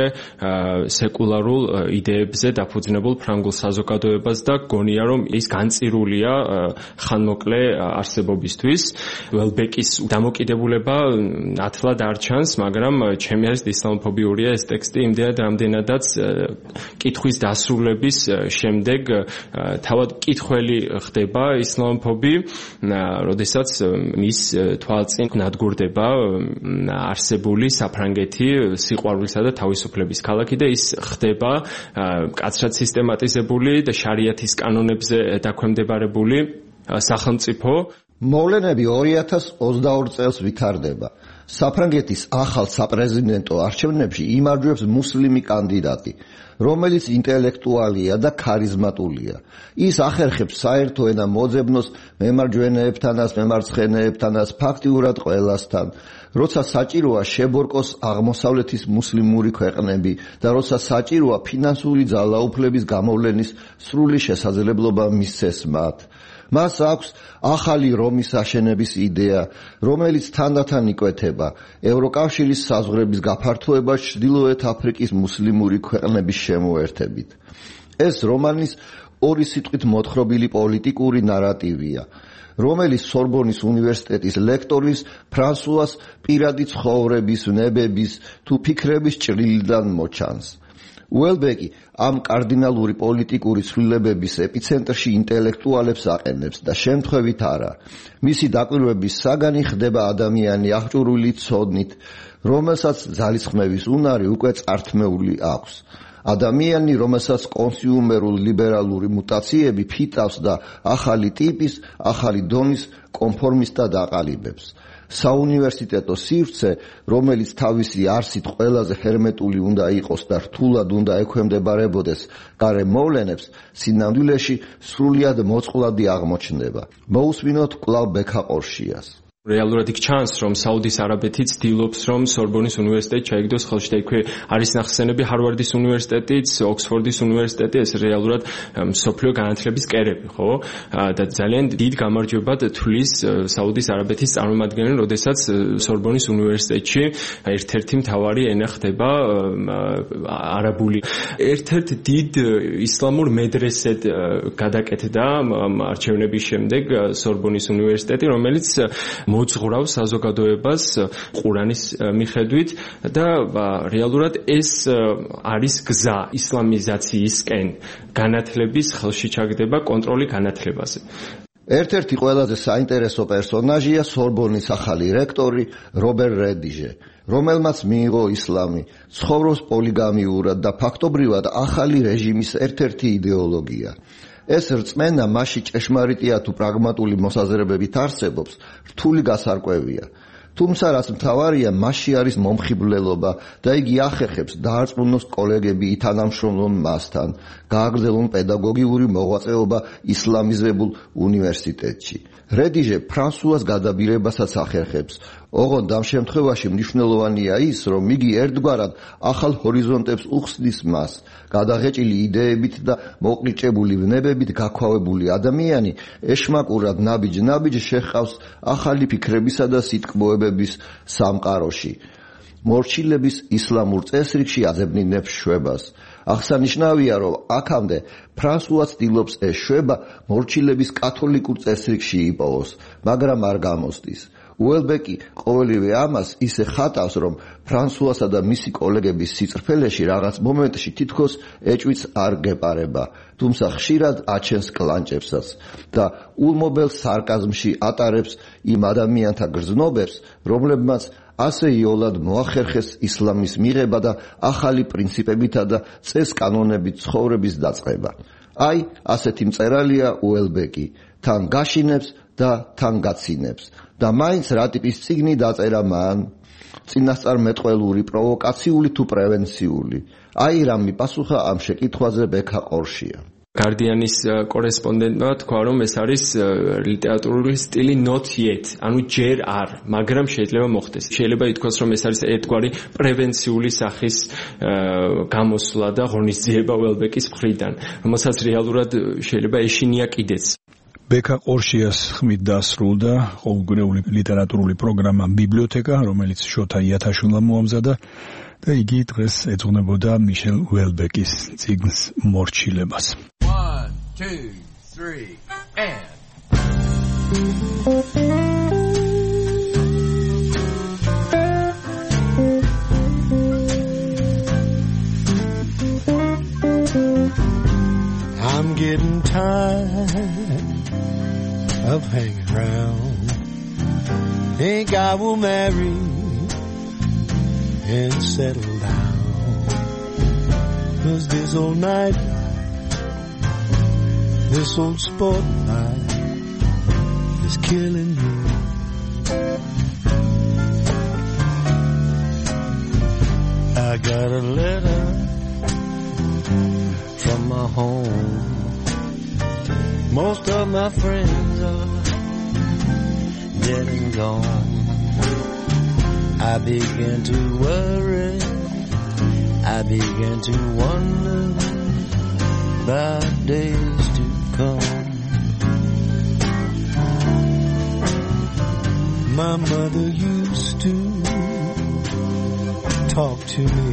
სეკულარულ იდეებზე დაფუძნებულ ფრანგულ საზოგადოებას და გონია, რომ ის განწირულია ხანმოკლე არსებობისთვის. უელბეკის დამოკიდებულება ათლად არ ჩანს, მაგრამ ჩემი აზრით ისლამოფობიურია ეს ტექსტი იმდენად რამდენადაც კითხვის დასრულების შემდეგ თავად კითხველი ხდება ისლამოფობი, როდესაც მის თვალწინ ნადგურდება არსებული საფრანგეთი სიყვარულისა და თავისუფლების ქალაქი და ის ხდება მკაცრად სისტემატიზებული და შარიათის კანონებზე დაქვემდებარებული სახელმწიფო. მოვლენები ორი ათას ოცდაორ წელს ვითარდება. საფრანგეთის ახალ საპრეზიდენტო არჩევნებში იმარჯვებს მუსლიმი კანდიდატი, რომელიც ინტელექტუალია და ქარიზმატულია. ის ახერხებს საერთო ენა მოძებნოს მემარჯვენეებთანაც, მემარცხენეებთანაც, ფაქტიურად ყველასთან. როცა საჭიროა შებორკოს აღმოსავლეთის მუსლიმური ქვეყნები და როცა საჭიროა ფინანსური ძალაუფლების გამოვლენის სრული შესაძლებლობა მისცეს მათ. მას აქვს ახალი რომის აშენების იდეა, რომელიც თანდათან იკვეთება ევროკავშირის საზღვრების გაფართოება ჩრდილოეთ აფრიკის მუსლიმური ქვეყნების შემოერთებით. ეს რომანის ორი სიტყვით მოთხრობილი პოლიტიკური ნარატივია, რომელიც სორბონის უნივერსიტეტის ლექტორის ფრანსუას პირადი ცხოვრების, ნებების თუ ფიქრების ჭრილიდან მოჩანს. უელბეკი ამ კარდინალური პოლიტიკური ცვლილებების ეპიცენტრში ინტელექტუალებს აყენებს და შემთხვევით არა. მისი დაკვირვების საგანი ხდება ადამიანი აღჭურვილი ცოდნით, რომელსაც ძალისხმევის უნარი უკვე წართმეული აქვს. ადამიანი, რომელსაც კონსიუმერულ ლიბერალური მუტაციები ფიტავს და ახალი ტიპის, ახალი დონის კონფორმისტად აყალიბებს. საუნივერსიტეტო სივრცე, რომელიც თავისი არსით ყველაზე ჰერმეტული უნდა იყოს და რთულად უნდა ექვემდებარებოდეს გარე მოვლენებს, სინამდვილეში სრულიად მოწყვლადი აღმოჩნდება. მოусმინოთ კვლავ ბექაყორშიას. რეალურად იქ ჩანს, რომ საუდის არაბეთი ცდილობს, რომ სორბონის უნივერსიტეტი ჩაიგდოს ხელში და იქვე არის ნახსენები ჰარვარდის უნივერსიტეტიც, ოქსფორდის უნივერსიტეტი, ეს რეალურად მსოფლიო განათლების კერები, ხო? და ძალიან დიდ გამარჯვებად თვლის საუდის არაბეთის წარმომადგენელი, როდესაც სორბონის უნივერსიტეტში ერთ-ერთი მთავარი ენა ხდება არაბული. ერთ-ერთ დიდ ისლამურ მედრესედ გადაკეთდა არჩევნების შემდეგ სორბონის უნივერსიტეტი, რომელიც მოძღვრავს საზოგადოებას ყურანის მიხედვით და რეალურად ეს არის გზა ისლამიზაციისკენ, განათლების ხელში ჩაგდება კონტროლი განათლებაზე. ერთ-ერთი ყველაზე საინტერესო პერსონაჟია სორბონის ახალი რექტორი რობერ რედიჟე, რომელმაც მიიღო ისლამი, ცხოვრობს პოლიგამიურად და ფაქტობრივად ახალი რეჟიმის ერთ-ერთი იდეოლოგია. ეს რწმენა მასში ჭეშმარიტია თუ პრაგმატული მოსაზრებებით არსებობს, რთული გასარკვევია. თუმცა რაც მთავარია, მასში არის მომხიბვლელობა და იგი ახერხებს დაარწმუნოს კოლეგები ითანამშრომლონ მასთან, გააგრძელონ პედაგოგიური მოღვაწეობა ისლამიზებულ უნივერსიტეტში. რედიჟე ფრანსუას გადაბირებასაც ახერხებს, ოღონდ ამ შემთხვევაში მნიშვნელოვანია ის, რომ იგი ერთგვარად ახალ ჰორიზონტებს უხსნის მას. გადაღეჭილი იდეებით და მოყრიჭებული ვნებებით გაქვავებული ადამიანი ეშმაკურად ნაბიჯ-ნაბიჯ შეჰყავს ახალი ფიქრებისა და სიტყვებების სამყაროში. მორჩილების ისლამურ წესრიგში აძებნინებს შვებას. აღსანიშნავია, რომ აქამდე ფრანსუა ცდილობს ეს შვება მორჩილების კათოლიკურ წესრიგში იპოვოს, მაგრამ არ გამოსდის. უელბეკი ყოველივე ამას ისე ხატავს, რომ ფრანსუასა და მისი კოლეგების სიწყფელეში რაღაც მომენტში თითქოს ეჭვიც არ გეპარება, თუმცა ხშირად აჩენს კლანჭებსაც და ულმობელ სარკაზმში ატარებს იმ ადამიანთა გრძნობებს, რომლებმაც ასე იოლად მოახერხეს ისლამის მიღება და ახალი პრინციპებითა და წეს-კანონებით ცხოვრების დაწყება. აი, ასეთი მწერალია უელბეკი, თან გაშინებს და თან გაცინებს. და მაინც რა ტიპის წიგნი დაწერა მან? წინასწარმეტყველური, პროვოკაციული თუ პრევენციული? აი რა მიპასუხა ამ შეკითხვაზე ბექა ყორშია. Guardian-ის კორესპონდენტმა თქვა, რომ ეს არის ლიტერატურული სტილი not yet, ანუ ჯერ არ, მაგრამ შეიძლება მოხდეს. შეიძლება ითქვას, რომ ეს არის ერთგვარი პრევენციული სახის გამოსვლა და ღონისძიება უელბეკის მხრიდან, რომელსაც რეალურად შეიძლება ეშინია კიდეც. ბექა ყორშიას ხმით დასრულდა ყოველგვარეული ლიტერატურული პროგრამა ბიბლიოთეკა, რომელიც შოთა იათაშვილმა მოამზადა და იგი დღეს ეძღვნებოდა მიშელ უელბეკის წიგნს მორჩილებას. one, two, three, and I'm getting tired of hanging around. Think I will marry and settle down. 'Cause this old night, this old sport night is killing me. I got a letter from my home. Most of my friends are dead and gone. I began to worry, I began to wonder about days to come. My mother used to talk to me.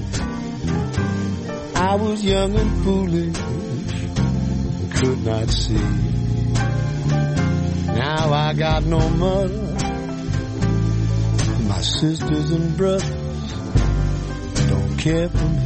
I was young and foolish, could not see. Now I got no mother, my sisters and brothers don't care for me.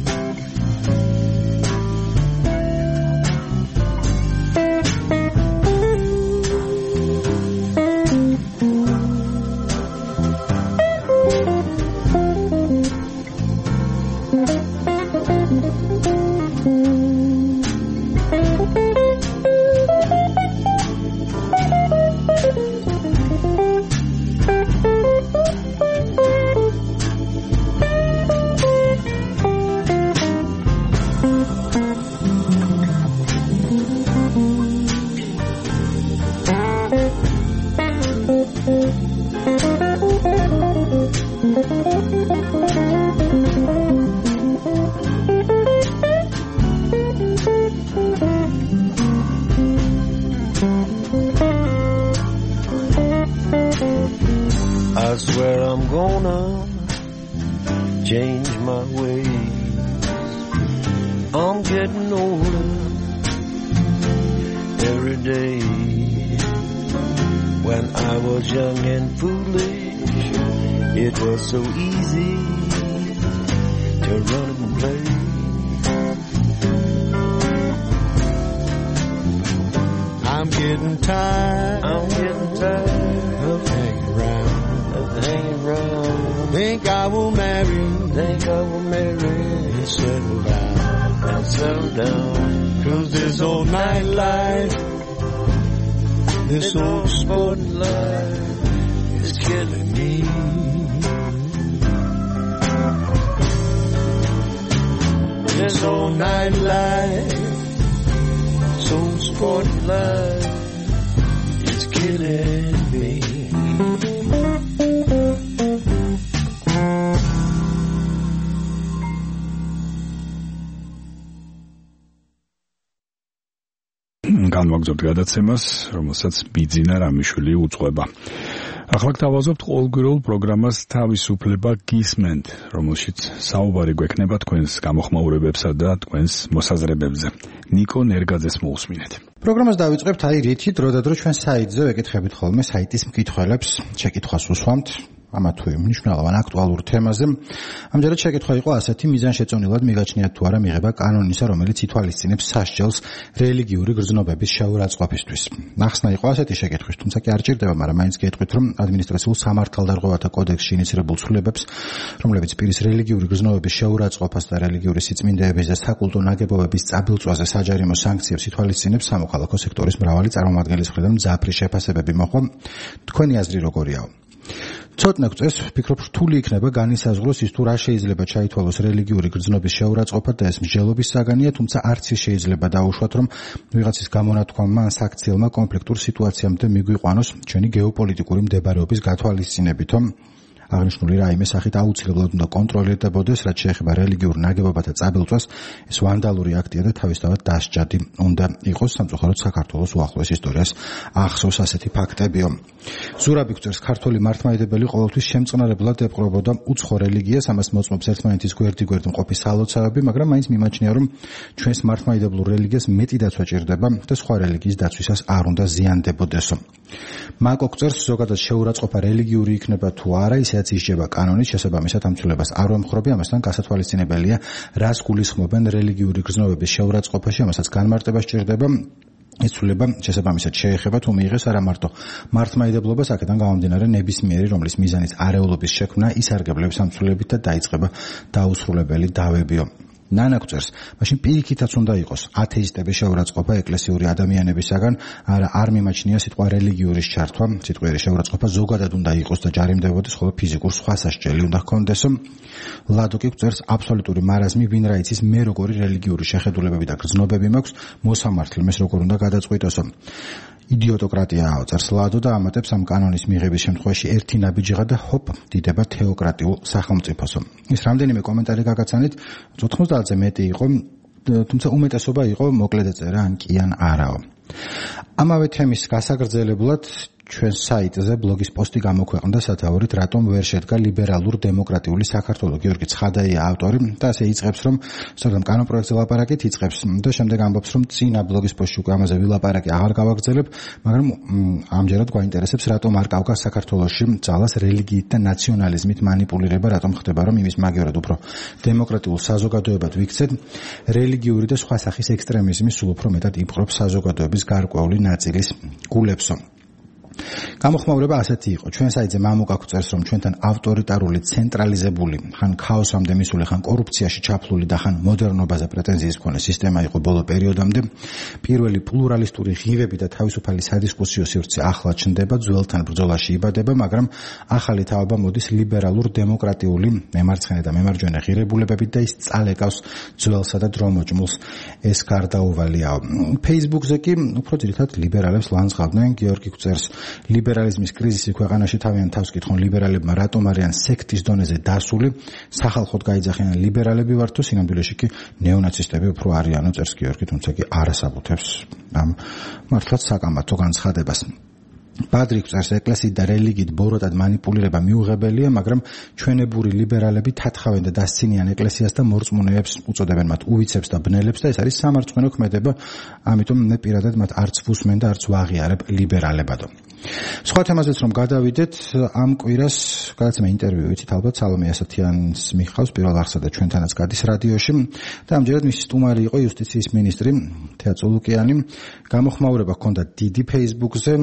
I swear I'm gonna change my ways. I'm getting older every day. When I was young and foolish, it was so easy to run and play. I'm getting tired, I'm getting tired of hanging around, of hanging around. Think I will marry, think I will marry and settle down, and settle down. 'Cause this old nightlife, this old sport life is killing me. This old nightlife, this old sport life is killing me. განვაგრძობთ გადაცემას, რომელსაც ბიძინა რამიშვილი უძღვება. ახლა გთავაზობთ ყოველკვირეულ პროგრამას თავისუფლება გისმენთ, რომელშიც საუბარი გვექნება თქვენს გამოხმაურებებსა და თქვენს მოსაზრებებზე. ნიკო ნერგაძეს მოусმინეთ. პროგრამას დავიწყებთ აი რითი დროდადრო ჩვენ საიტზე ვეკითხებით ხოლმე საიტის მკითხველებს, შეკითხვას უსვამთ ამა თუ იმ მნიშვნელოვან აქტუალურ თემაზე. ამჯერად შეკითხვა იყო ასეთი: მიზანშეწონილად მიგაჩნიათ თუ არა მიღება კანონისა, რომელიც ითვალისწინებს სასჯელს რელიგიური გრძნობების შეურაცხყოფისთვის. ნახსნა იყო ასეთი შეკითხვის, თუმცა კი არ ჭირდება, მაგრამ მაინც გეტყვით, რომ ადმინისტრაციულ სამართალდარღვევათა კოდექსში ინიცირებულ ცვლილებებს, რომლებიც პირის რელიგიური გრძნობების შეურაცხყოფას და რელიგიური სიწმინდეების და საკულტო ნაგებობების წაბილწვაზე საჯარიმო სანქციებს ითვალისწინებს, სამოქალაქო სექტორის მრავალი წარმომადგენლის მხრიდან მძაფრი შეფასებები მოყვა. თქვენი აზრი როგორიაო? ცოტნე გვწევს, ვფიქრობ, რთული იქნება განისაზღვროს ის თუ რა შეიძლება ჩაითვალოს რელიგიური გრძნობის შეურაცხყოფად და ეს მსჯელობის საგანია, თუმცა არც ის შეიძლება დაუშვათ, რომ ვიღაცის გამონათქვამმა ან საქციელმა კონფლიქტურ სიტუაციამდე მიგვიყვანოს ჩვენი გეოპოლიტიკური მდებარეობის გათვალისწინებითო. აღნიშნული რაიმე სახით აუცილებლად უნდა კონტროლირდებოდეს, რაც შეეხება რელიგიურ ნაგებობათა წაბილწვას, ეს ვანდალური აქტია და თავისთავად დასჯადი უნდა იყოს, სამწუხაროდ საქართველოს უახლოეს ისტორიას ახსოვს ასეთი ფაქტებიო. ზურაბი გვწერს, ქართული მართლმადიდებელი ყოველთვის შემწყნარებლად ეპყრობოდა უცხო რელიგიას, ამას მოწმობს ერთმანეთის გვერდი-გვერდი მყოფი სალოცავები, მაგრამ მაინც მიმაჩნია, რომ ჩვენს მართლმადიდებლურ რელიგიას მეტი დაცვა ჭირდება და სხვა რელიგიის დაცვისას არ უნდა ზიანდებოდესო. მაკო გვწერს, ზოგადად შეურაცხყოფა რელიგიური იქნება თუ არა, ისედაც ისჯება კანონის შესაბამისად ამ ცვლილებას არ ვემხრობი, ამასთან გასათვალისწინებელია, რას გულისხმობენ რელიგიური გრძნობების შეურაცხყოფაში, ამასაც განმარტება სჭირდება. ეს ცვლილება შესაბამისად შეეხება თუ მიიღეს არა მარტო მართლმადიდებლობას, აქედან გამომდინარე ნებისმიერი, რომლის მიზანიც არეულობის შექმნა, ისარგებლებს ამ ცვლილებით და დაიწყება დაუსრულებელი დავებიო. ნანა გვწერს, მაშინ პირიქითაც უნდა იყოს ათეისტების შეურაცხყოფა ეკლესიური ადამიანებისაგან, არა არ მიმაჩნია სიტყვა რელიგიურის ჩართვა, სიტყვიერი შეურაცხყოფა ზოგადად უნდა იყოს და ჯარიმდებოდეს, ხოლო ფიზიკურ სხვა სასჯელი უნდა ჰქონდესო. ლადო კი გვწერს, აბსოლუტური მარაზმი, ვინ რა იცის მე როგორი რელიგიური შეხედულებები და გრძნობები მაქვს, მოსამართლე მეს როგორ უნდა გადაწყვიტოსო. იდიოტოკრატიაა წერს ლადო და ამატებს, ამ კანონის მიღების შემთხვევაში ერთი ნაბიჯიღა და ჰოპ, დიდება თეოკრატიულ სახელმწიფოსო. ის რამდენიმე კომენტარი გაგაცანით, ოთხმოცდაათზე მეტი იყო, თუმცა უმეტესობა იყო მოკლედ ეწერა ან კი ან არაო. ამავე თემის გასაგრძელებლად ჩვენ საიტზე ბლოგის პოსტი გამოქვეყნდა სათაურით, რატომ ვერ შედგა ლიბერალურ დემოკრატიული საქართველო. გიორგი ცხადაია ავტორი და ასე იწყებს, რომ სწორედ ამ კანონპროექტზე ლაპარაკით იწყებს და შემდეგ ამბობს, რომ წინა ბლოგის პოსტში უკვე ამაზე ვილაპარაკი აღარ გავაგრძელებ, მაგრამ ამჯერად გვაინტერესებს, რატომ არ გავკარს საქართველოში ძალას რელიგიით და ნაციონალიზმით მანიპულირება, რატომ ხდება, რომ იმის მაგივრად უფრო დემოკრატიულ საზოგადოებად ვიქცეთ, რელიგიური და სხვა სახის ექსტრემიზმი სულ უფრო მეტად იპყრობს საზოგადოების გარკვეული ნაწილის გულებსო. გამოხმაურება ასეთი იყო. ჩვენ საიტზე მამუკა გვწერს, რომ ჩვენთან ავტორიტარული, ცენტრალიზებული, ხან ქაოსამდე მისული, ხან კორუფციაში ჩაფლული და ხან მოდერნობაზე პრეტენზიის მქონე სისტემა იყო ბოლო პერიოდამდე. პირველი პლურალისტური ღირები და თავისუფალი სადისკუსიო სივრცე ახლა ჩნდება, ძველთან ბრძოლაში იბადება, მაგრამ ახალი თაობა მოდის ლიბერალურ დემოკრატიული მემარცხენე და მემარჯვენე ღირებულებებით და ის წალეკავს ძველსა და დრომოჯმულს. ეს გარდაუვალიაო. Facebook-ზე კი უფრო ძირითადად ლიბერალებს ლანძღავდნენ. გიორგი გვწერს, ლიბერალიზმის კრიზისი ქვეყანაში თავიანთ თავს კითხონ ლიბერალებმა, რატომ არიან სექტის დონეზე დასული, სახალხოდ გაიძახიან ლიბერალები ვართ თუ სინამდვილეში კი ნეონაცისტები უფრო არიანო, წერს გიორგი, თუმცა კი არასაბუთებს ამ მართლაც საკამათო განცხადებას. ბადრი გვწერს, ეკლესიით და რელიგიით ბოროტად მანიპულირება მიუღებელია, მაგრამ ჩვენებური ლიბერალები თათხავენ და დასცინიან ეკლესიას და მორწმუნეებს, უწოდებენ მათ უვიცებს და ბნელებს და ეს არის სამარცხვინო ქმედება, ამიტომ მე პირადად მათ არც ვუსმენ და არც ვაღიარებ ლიბერალებადო. სხვა თემაზეც რომ გადავიდეთ, ამ კვირას გადაცემა ინტერვიუ ვიცით ალბათ სალომე ასათიანს მიხავს, პირველ აღსა და ჩვენთანაც გადის რადიოში და ამჯერად მისი სტუმარი იყო იუსტიციის მინისტრი თეა წულუკიანი. გამოხმაურება ჰქონდა დიდი Facebook-ზე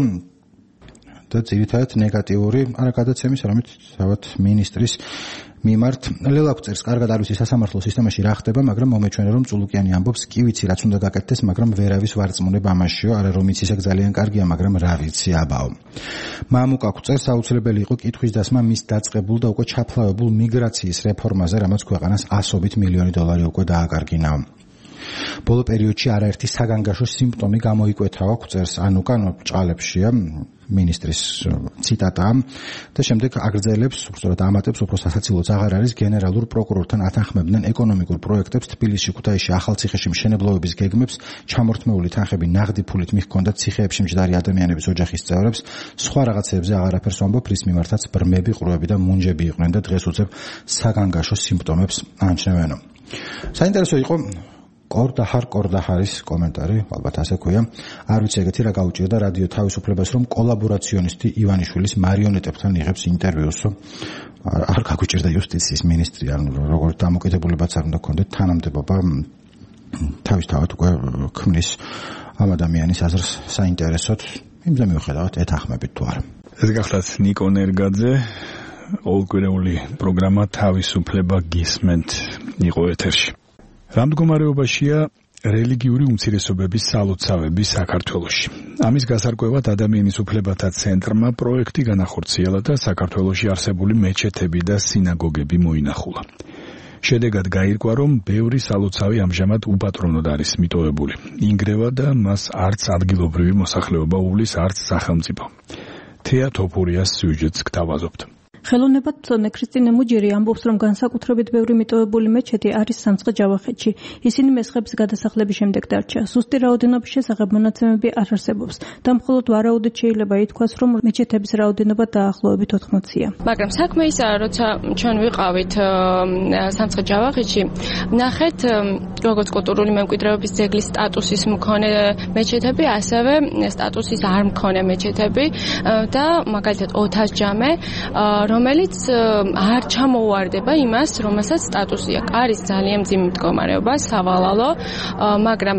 და ძირითადად ნეგატიური, არა გადაცემის, არამედ თავად მინისტრის მიმართ. ლელა გვწერს, კარგად არ ვიცი სასამართლო სისტემაში რა ხდება, მაგრამ მომეჩვენა, რომ წულუკიანი ამბობს, კი ვიცი რაც უნდა გაკეთდეს, მაგრამ ვერავის ვარწმუნება ამაშიო, არა რომ იცის ეგ ძალიან კარგია, მაგრამ რა ვიცი აბაო. მამუკა გვწერს, აუცილებელი იყო კითხვის დასმა მის დაწყებულ და უკვე ჩაფლავებულ მიგრაციის რეფორმაზე, რამაც ქვეყანას ასობით მილიონი დოლარი უკვე დააკარგინაო. ბოლო პერიოდში არაერთი საგანგაშო სიმპტომი გამოიკვეთა აქვს წერს ანუკან ჭყალებშია მინისტრის ციტატაა და შემდეგ აგრძელებს, უბრალოდ ამატებს, უფრო სასაცილოც აღარ არის გენერალურ პროკურორთან ათანხმებდნენ ეკონომიკურ პროექტებს თბილისში, ქუთაისში, ახალციხეში მშენებლობების გეგმებს, ჩამორთმეული თანხები ნაღდი ფულით მიჰქონდათ ციხეებში მჯდარი ადამიანების ოჯახის წევრებს, სხვა რაღაცებზე აღარაფერს ვამბობ, რის მიმართაც ბრმები, ყრუები და მუნჯები იყვნენ და დღეს უცებ საგანგაშო სიმპტომებს ანჩნევენო. საინტერესო იყო კორდაჰარ კორდაჰარის კომენტარი, ალბათ ასე ქვია. არ ვიცი ეგეთი რა გაუჭირდა რადიო თავისუფლებას, რომ კოლაბორაციონისტი ივანიშვილის მარიონეტებთან იღებს ინტერვიუს. არ გაგვიჭირდა იუსტიციის მინისტრი, ანუ როგორც დამოკიდებულებაც არ უნდა ქონდეთ თანამდებობა თავისთავად უკვე ქმნის ამ ადამიანის აზრს საინტერესოდ, იმზე მიუხედავად ეთანხმებით თუ არა. ეს გახლავთ ნიკო ნერგაძე, ყოველკვირეული პროგრამა თავისუფლება გისმენთ იყო ეთერში. რა მდგომარეობაშია რელიგიური უმცირესობების სალოცავები საქართველოში? ამის გასარკვევად ადამიანის უფლებათა ცენტრმა პროექტი განახორციელა და საქართველოში არსებული მეჩეთები და სინაგოგები მოინახულა. შედეგად გაირკვა, რომ ბევრი სალოცავი ამჟამად უპატრონოდ არის მიტოვებული. ინგრევა და მას არც ადგილობრივი მოსახლეობა უვლის, არც სახელმწიფო. თეა თოფურიას სიუჟეტს გთავაზობთ. ხელოვნებათმცოდნე ქრისტინე მუჯირი ამბობს, რომ განსაკუთრებით ბევრი მიტოვებული მეჩეთი არის სამცხე-ჯავახეთში. ისინი მესხების გადასახლების შემდეგ დარჩა. ზუსტი რაოდენობის შესახებ მონაცემები არ არსებობს და მხოლოდ ვარაუდით შეიძლება ითქვას, რომ მეჩეთების რაოდენობა დაახლოებით ოთხმოცია. მაგრამ საქმე ისაა, როცა ჩვენ ვიყავით სამცხე-ჯავახეთში, ნახეთ როგორც კულტურული მემკვიდრეობის ძეგლის სტატუსის მქონე მეჩეთები, ასევე სტატუსის არ მქონე მეჩეთები და მაგალითად ოთას ჯამე, რომელიც არ ჩამოუვარდება იმას, რომელსაც სტატუსი აქვს. არის ძალიან მძიმე მდგომარეობა, სავალალო, მაგრამ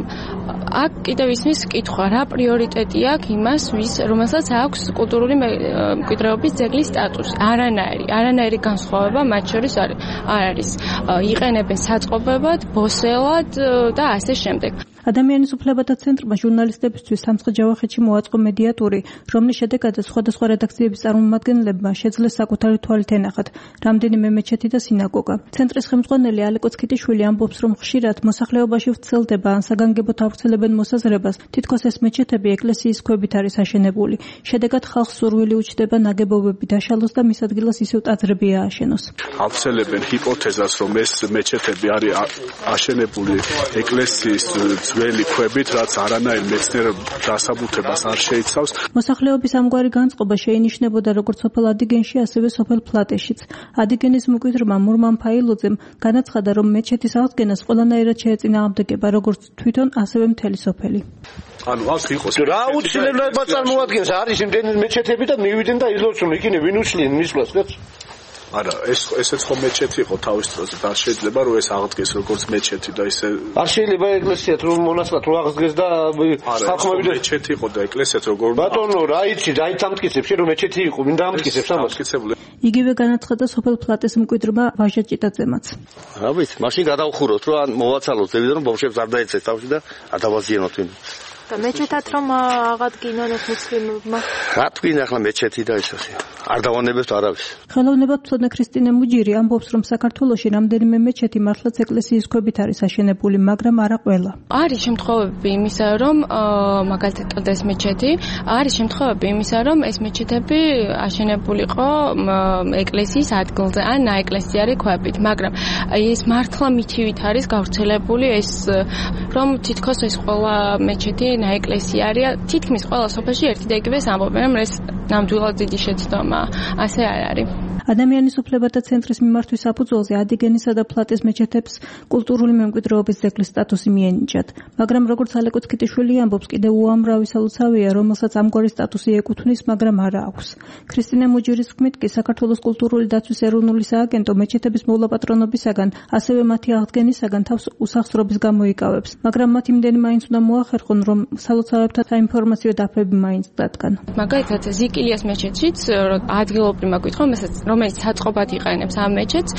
აქ კიდევ ისმის კითხვა, რა პრიორიტეტი აქვს იმას, ვის რომელსაც აქვს კულტურული მემკვიდრეობის ძეგლის სტატუსი. არანაირი, არანაირი განსხვავება მათ შორის არ არის. იყენებენ საწყობებად, ბოსელად და ასე შემდეგ. ადამიანის უფლებათა ცენტრმა ჟურნალისტებისთვის სამცხე-ჯავახეთში მოაწყო მედიატური, რომლის შედეგადაც სხვადასხვა რედაქციების წარმომადგენლებმა შეძლეს საკუთარი თვალით ენახათ რამდენიმე მეჩეთი და სინაგოგა. ცენტრის ხელმძღვანელი ალეკო ცქიტიშვილი ამბობს, რომ ხშირად მოსახლეობაში ვრცელდება ან საგანგებოდ ავრცელებენ მოსაზრებას, თითქოს ეს მეჩეთები ეკლესიის ქვებით არის აშენებული. შედეგად ხალხს სურვილი უჩნდება ნაგებობები დაშალოს და მის ადგილას ისევ ტაძრები ააშენოს. ავრცელებენ ჰიპოთეზას, რომ ეს მეჩეთები არის აშენებული ეკლესიის ძველი ქვებით, რაც არანაირ მეცნიერ დასაბუთებას არ შეიცავს. მოსახლეობის ამგვარი განწყობა შეინიშნებოდა როგორც სოფელ ადიგენში, ასევე სოფელ ფლატეშიც. ადიგენის მკვიდრმა მურმან ფაილოძემ განაცხადა, რომ მეჩეთის აღდგენას ყველანაირად შეეწინააღმდეგება როგორც თვითონ, ასევე მთელი სოფელი. ანუ აქ იყოს რა უცნაურად წარმოადგენს არის იმდენი მეჩეთები და მივიდნენ და ილოცουν იქინე ვინ უშლიან მისვლას კაც არა ეს ესეც ხომ მეჩეთი იყო თავის დროზე და შეიძლება რომ ეს აღდგეს როგორც მეჩეთი და ისე არ შეიძლება ეკლესიათ რომ მონასტრად რო აღდგეს და ხალხმა ვიდრე მეჩეთი იყო და ეკლესიათ როგორ ბატონო რა იცი რაით ამტკიცებს რომ მეჩეთი იყო ვინ დაამტკიცებს ამას ამტკიცებული იგივე განაცხადა სოფელ ფლატეს მკვიდრმა ვაჟა ჭიტაძემაც რა ვიცი მაშინ გადავხუროთ რომ მოვაცალოთ ზევიდან რომ ბავშვებს არ დაეცეს თავში და არ დავაზიანოთ ვინ და მეჩეთად რომ აღადგინონ ეს მუსლიმებმა რა თქვენ ახლა მეჩეთი და ისე არ დავანებებთ არავის ხელოვნებათმცოდნე ქრისტინე მუჯირი ამბობს რომ საქართველოში რამდენიმე მეჩეთი მართლაც ეკლესიის ქვებით არის აშენებული მაგრამ არა ყველა არის შემთხვევები იმისა რომ მაგალითად კლდეს მეჩეთი არის შემთხვევები იმისა რომ ეს მეჩეთები აშენებულიყო ეკლესიის ადგილზე ან ნაეკლესიარი ქვებით მაგრამ ეს მართლა მითივით არის გავრცელებული ეს რომ თითქოს ეს ყველა მეჩეთი ნაეკლესიარია თითქმის ყველა სოფელში ერთი და იგივეს ამბობენ რომ ეს ნამდვილად დიდი შეცდომა ასე არ არის ადამიანის უფლებათა ცენტრის მიმართვის საფუძველზე ადიგენისა და ფლატეს მეჩეთებს კულტურული მემკვიდრეობის ძეგლის სტატუსი მიენიჭათ მაგრამ როგორც ალეკო ცქიტიშვილი ამბობს კიდევ უამრავი სალოცავია რომელსაც ამგვარი სტატუსი ეკუთვნის მაგრამ არა აქვს ქრისტინე მუჯირის თქმით კი საქართველოს კულტურული დაცვის ეროვნული სააგენტო მეჩეთების მოვლაპატრონობისაგან ასევე მათი აღდგენისაგან თავს უსახსრობის გამოიკავებს მაგრამ მათ იმდენი მაინც უნდა მოახერხონ რომ სალოცავებთან საინფორმაციო დაფები მაინც დადგან მაგალითად ზიკილიას მეჩეთშიც ადგილობრივ მაკითხო რომელიც საწყობად იყენებს ამ მეჩეთს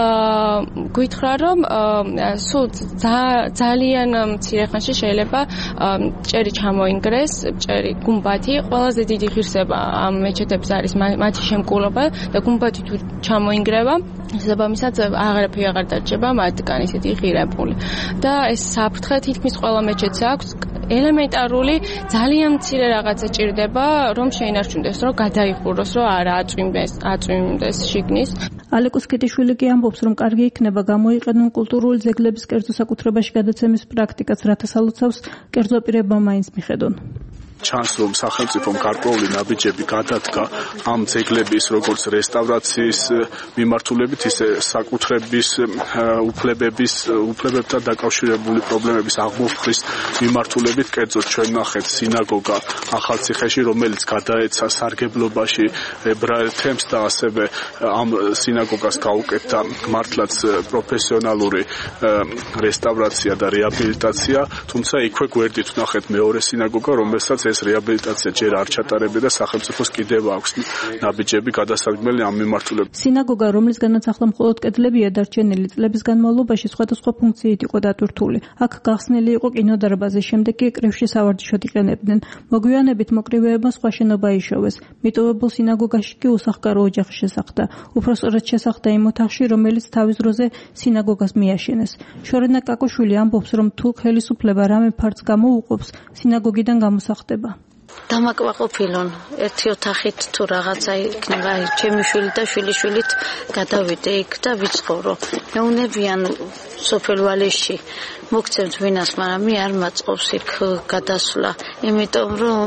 გითხრა რომ სულ ძალიან მცირე ხანში შეიძლება ჭერი ჩამოინგრეს ჭერი გუმბათი ყველაზე დიდი ღირსება ამ მეჩეთებს არის მათი შემკულობა და გუმბათი თუ ჩამოინგრევა შესაბამისად აღარაფერი აღარ დარჩება მათგან ისეთი ღირებული და ეს საფრთხე თითქმის ყველა მეჩეთს აქვს ელემენტარული ძალიან მცირე რაღაცა ჭირდება რომ შეინარჩუნდეს რომ გადაიხუროს რომ არა აწვიმდეს აწვიმდეს შიგნის ალეკოს კეტიშვილი კი ამბობს რომ კარგი იქნება გამოიყენონ კულტურული ძეგლების კერძო საკუთრებაში გადაცემის პრაქტიკაც რათა სალოცავს კერძო პირებმა მაინც მიხედონ ჩანს რომ სახელმწიფომ გარკვეული ნაბიჯები გადადგა ამ ძეგლების როგორც რესტავრაციის მიმართულებით ისე საკუთრების უფლებების უფლებებთან დაკავშირებული პრობლემების აღმოფხრის მიმართულებით კერძოდ ჩვენ ნახეთ სინაგოგა ახალციხეში რომელიც გადაეცა სარგებლობაში ებრაელ თემს და ასევე ამ სინაგოგას გაუკეთდა მართლაც პროფესიონალური რესტავრაცია და რეაბილიტაცია თუმცა იქვე გვერდით ვნახეთ მეორე სინაგოგა რომელსაც ეს რეაბილიტაცია ჯერ არ ჩატარებია და სახელმწიფოს კიდევ აქვს ნაბიჯები გადასარგებელი ამ მიმართულებით. სინაგოგა, რომლისგანაც ახლა მხოლოდ კედლებია დარჩენილი, წლების განმავლობაში სხვადასხვა ფუნქციით იყო დატვირთული. აქ გახსნილი იყო კინოდარბაზი, შემდეგ კი კრებში სავარჯიშოდ იყენებდნენ. მოგვიანებით მოკრივეებმა სხვა შენობა იშოვეს. მიტოვებულ სინაგოგაში კი უსახკარო ოჯახი შესახდა. უпроსწორად შესახდა იმ ოთახში, რომელიც თავის დროზე სინაგოგას მიაშენეს. შორენა კაკოშვილი ამბობს, რომ თუ ხელისუფლება რამე ფარც გამოუყოფს, სინაგოგიდან გამოსახდება. დამაკმაყოფილონ ერთი ოთახით თუ რაღაცა იქნება ჩემი შვილი და შვილიშვილით გადავიდე იქ და ვიცხოვრო მეუნებიან სოფელ ვალეში მოგცემთ ვინას მაგრამ მე არ მაწყობს იქ გადასვლა იმიტომ რომ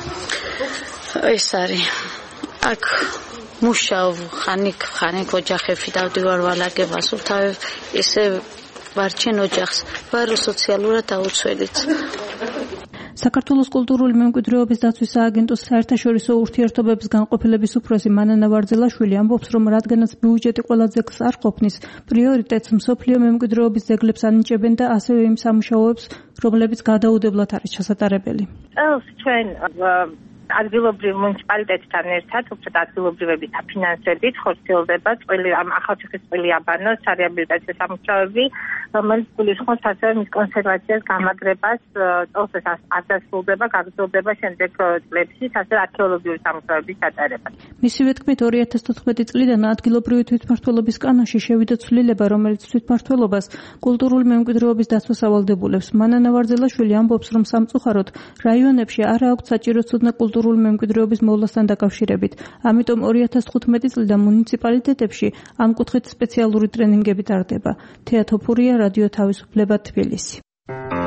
ეს არის აქ მუშაობ ხანიკ ხანიკ ოჯახებში დავდივარ ვალაგებას უთავებ ესე ვარჩენ ოჯახს ვარო სოციალურად აუცველით საქართველოს კულტურული მემკვიდრეობის დაცვის სააგენტოს საერთაშორისო ურთიერთობების განყოფილების უფროსი მანანა ვარძელაშვილი ამბობს, რომ რადგანაც ბიუჯეტი ყველა ძეგლს არ ყოფნის, პრიორიტეტს მსოფლიო მემკვიდრეობის ძეგლებს ანიჭებენ და ასევე იმ სამუშაოებს, რომლებიც გადაუდებლად არის ჩასატარებელი. წელს ჩვენ ადგილობრივ მუნიციპალიტეტთან ერთად, უბრალოდ ადგილობრივების საფინანსებით ხორციელდება წყვილი ამ ახალციხის წყვილი აბანოს სარეაბილიტაციო სამუშაოები, რომელიც გულისხმობს ასევე მის კონსერვაციას, გამაგრებას, წელს ეს არ დასრულდება, გაგრძელდება შემდეგ წლებში, ასევე არქეოლოგიური სამუშაოების ჩატარება. მისივე თქმით, ორი ათას თოთხმეტი წლიდან ადგილობრივი თვითმმართველობის კანონში შევიდა ცვლილება, რომელიც თვითმმართველობას კულტურული მემკვიდრეობის დაცვას ავალდებულებს. მანანა ვარძელაშვილი ამბობს, რომ სამწუხაროდ რაიონებში არ აქვს საჭირო ცოდნა კულტურული მემკვიდრეობის მოვლასთან დაკავშირებით. ამიტომ ორი ათას თხუთმეტი წლიდან მუნიციპალიტეტებში ამ კუთხით სპეციალური ტრენინგები ტარდება. თეა თოფურია, რადიო თავისუფლება, თბილისი.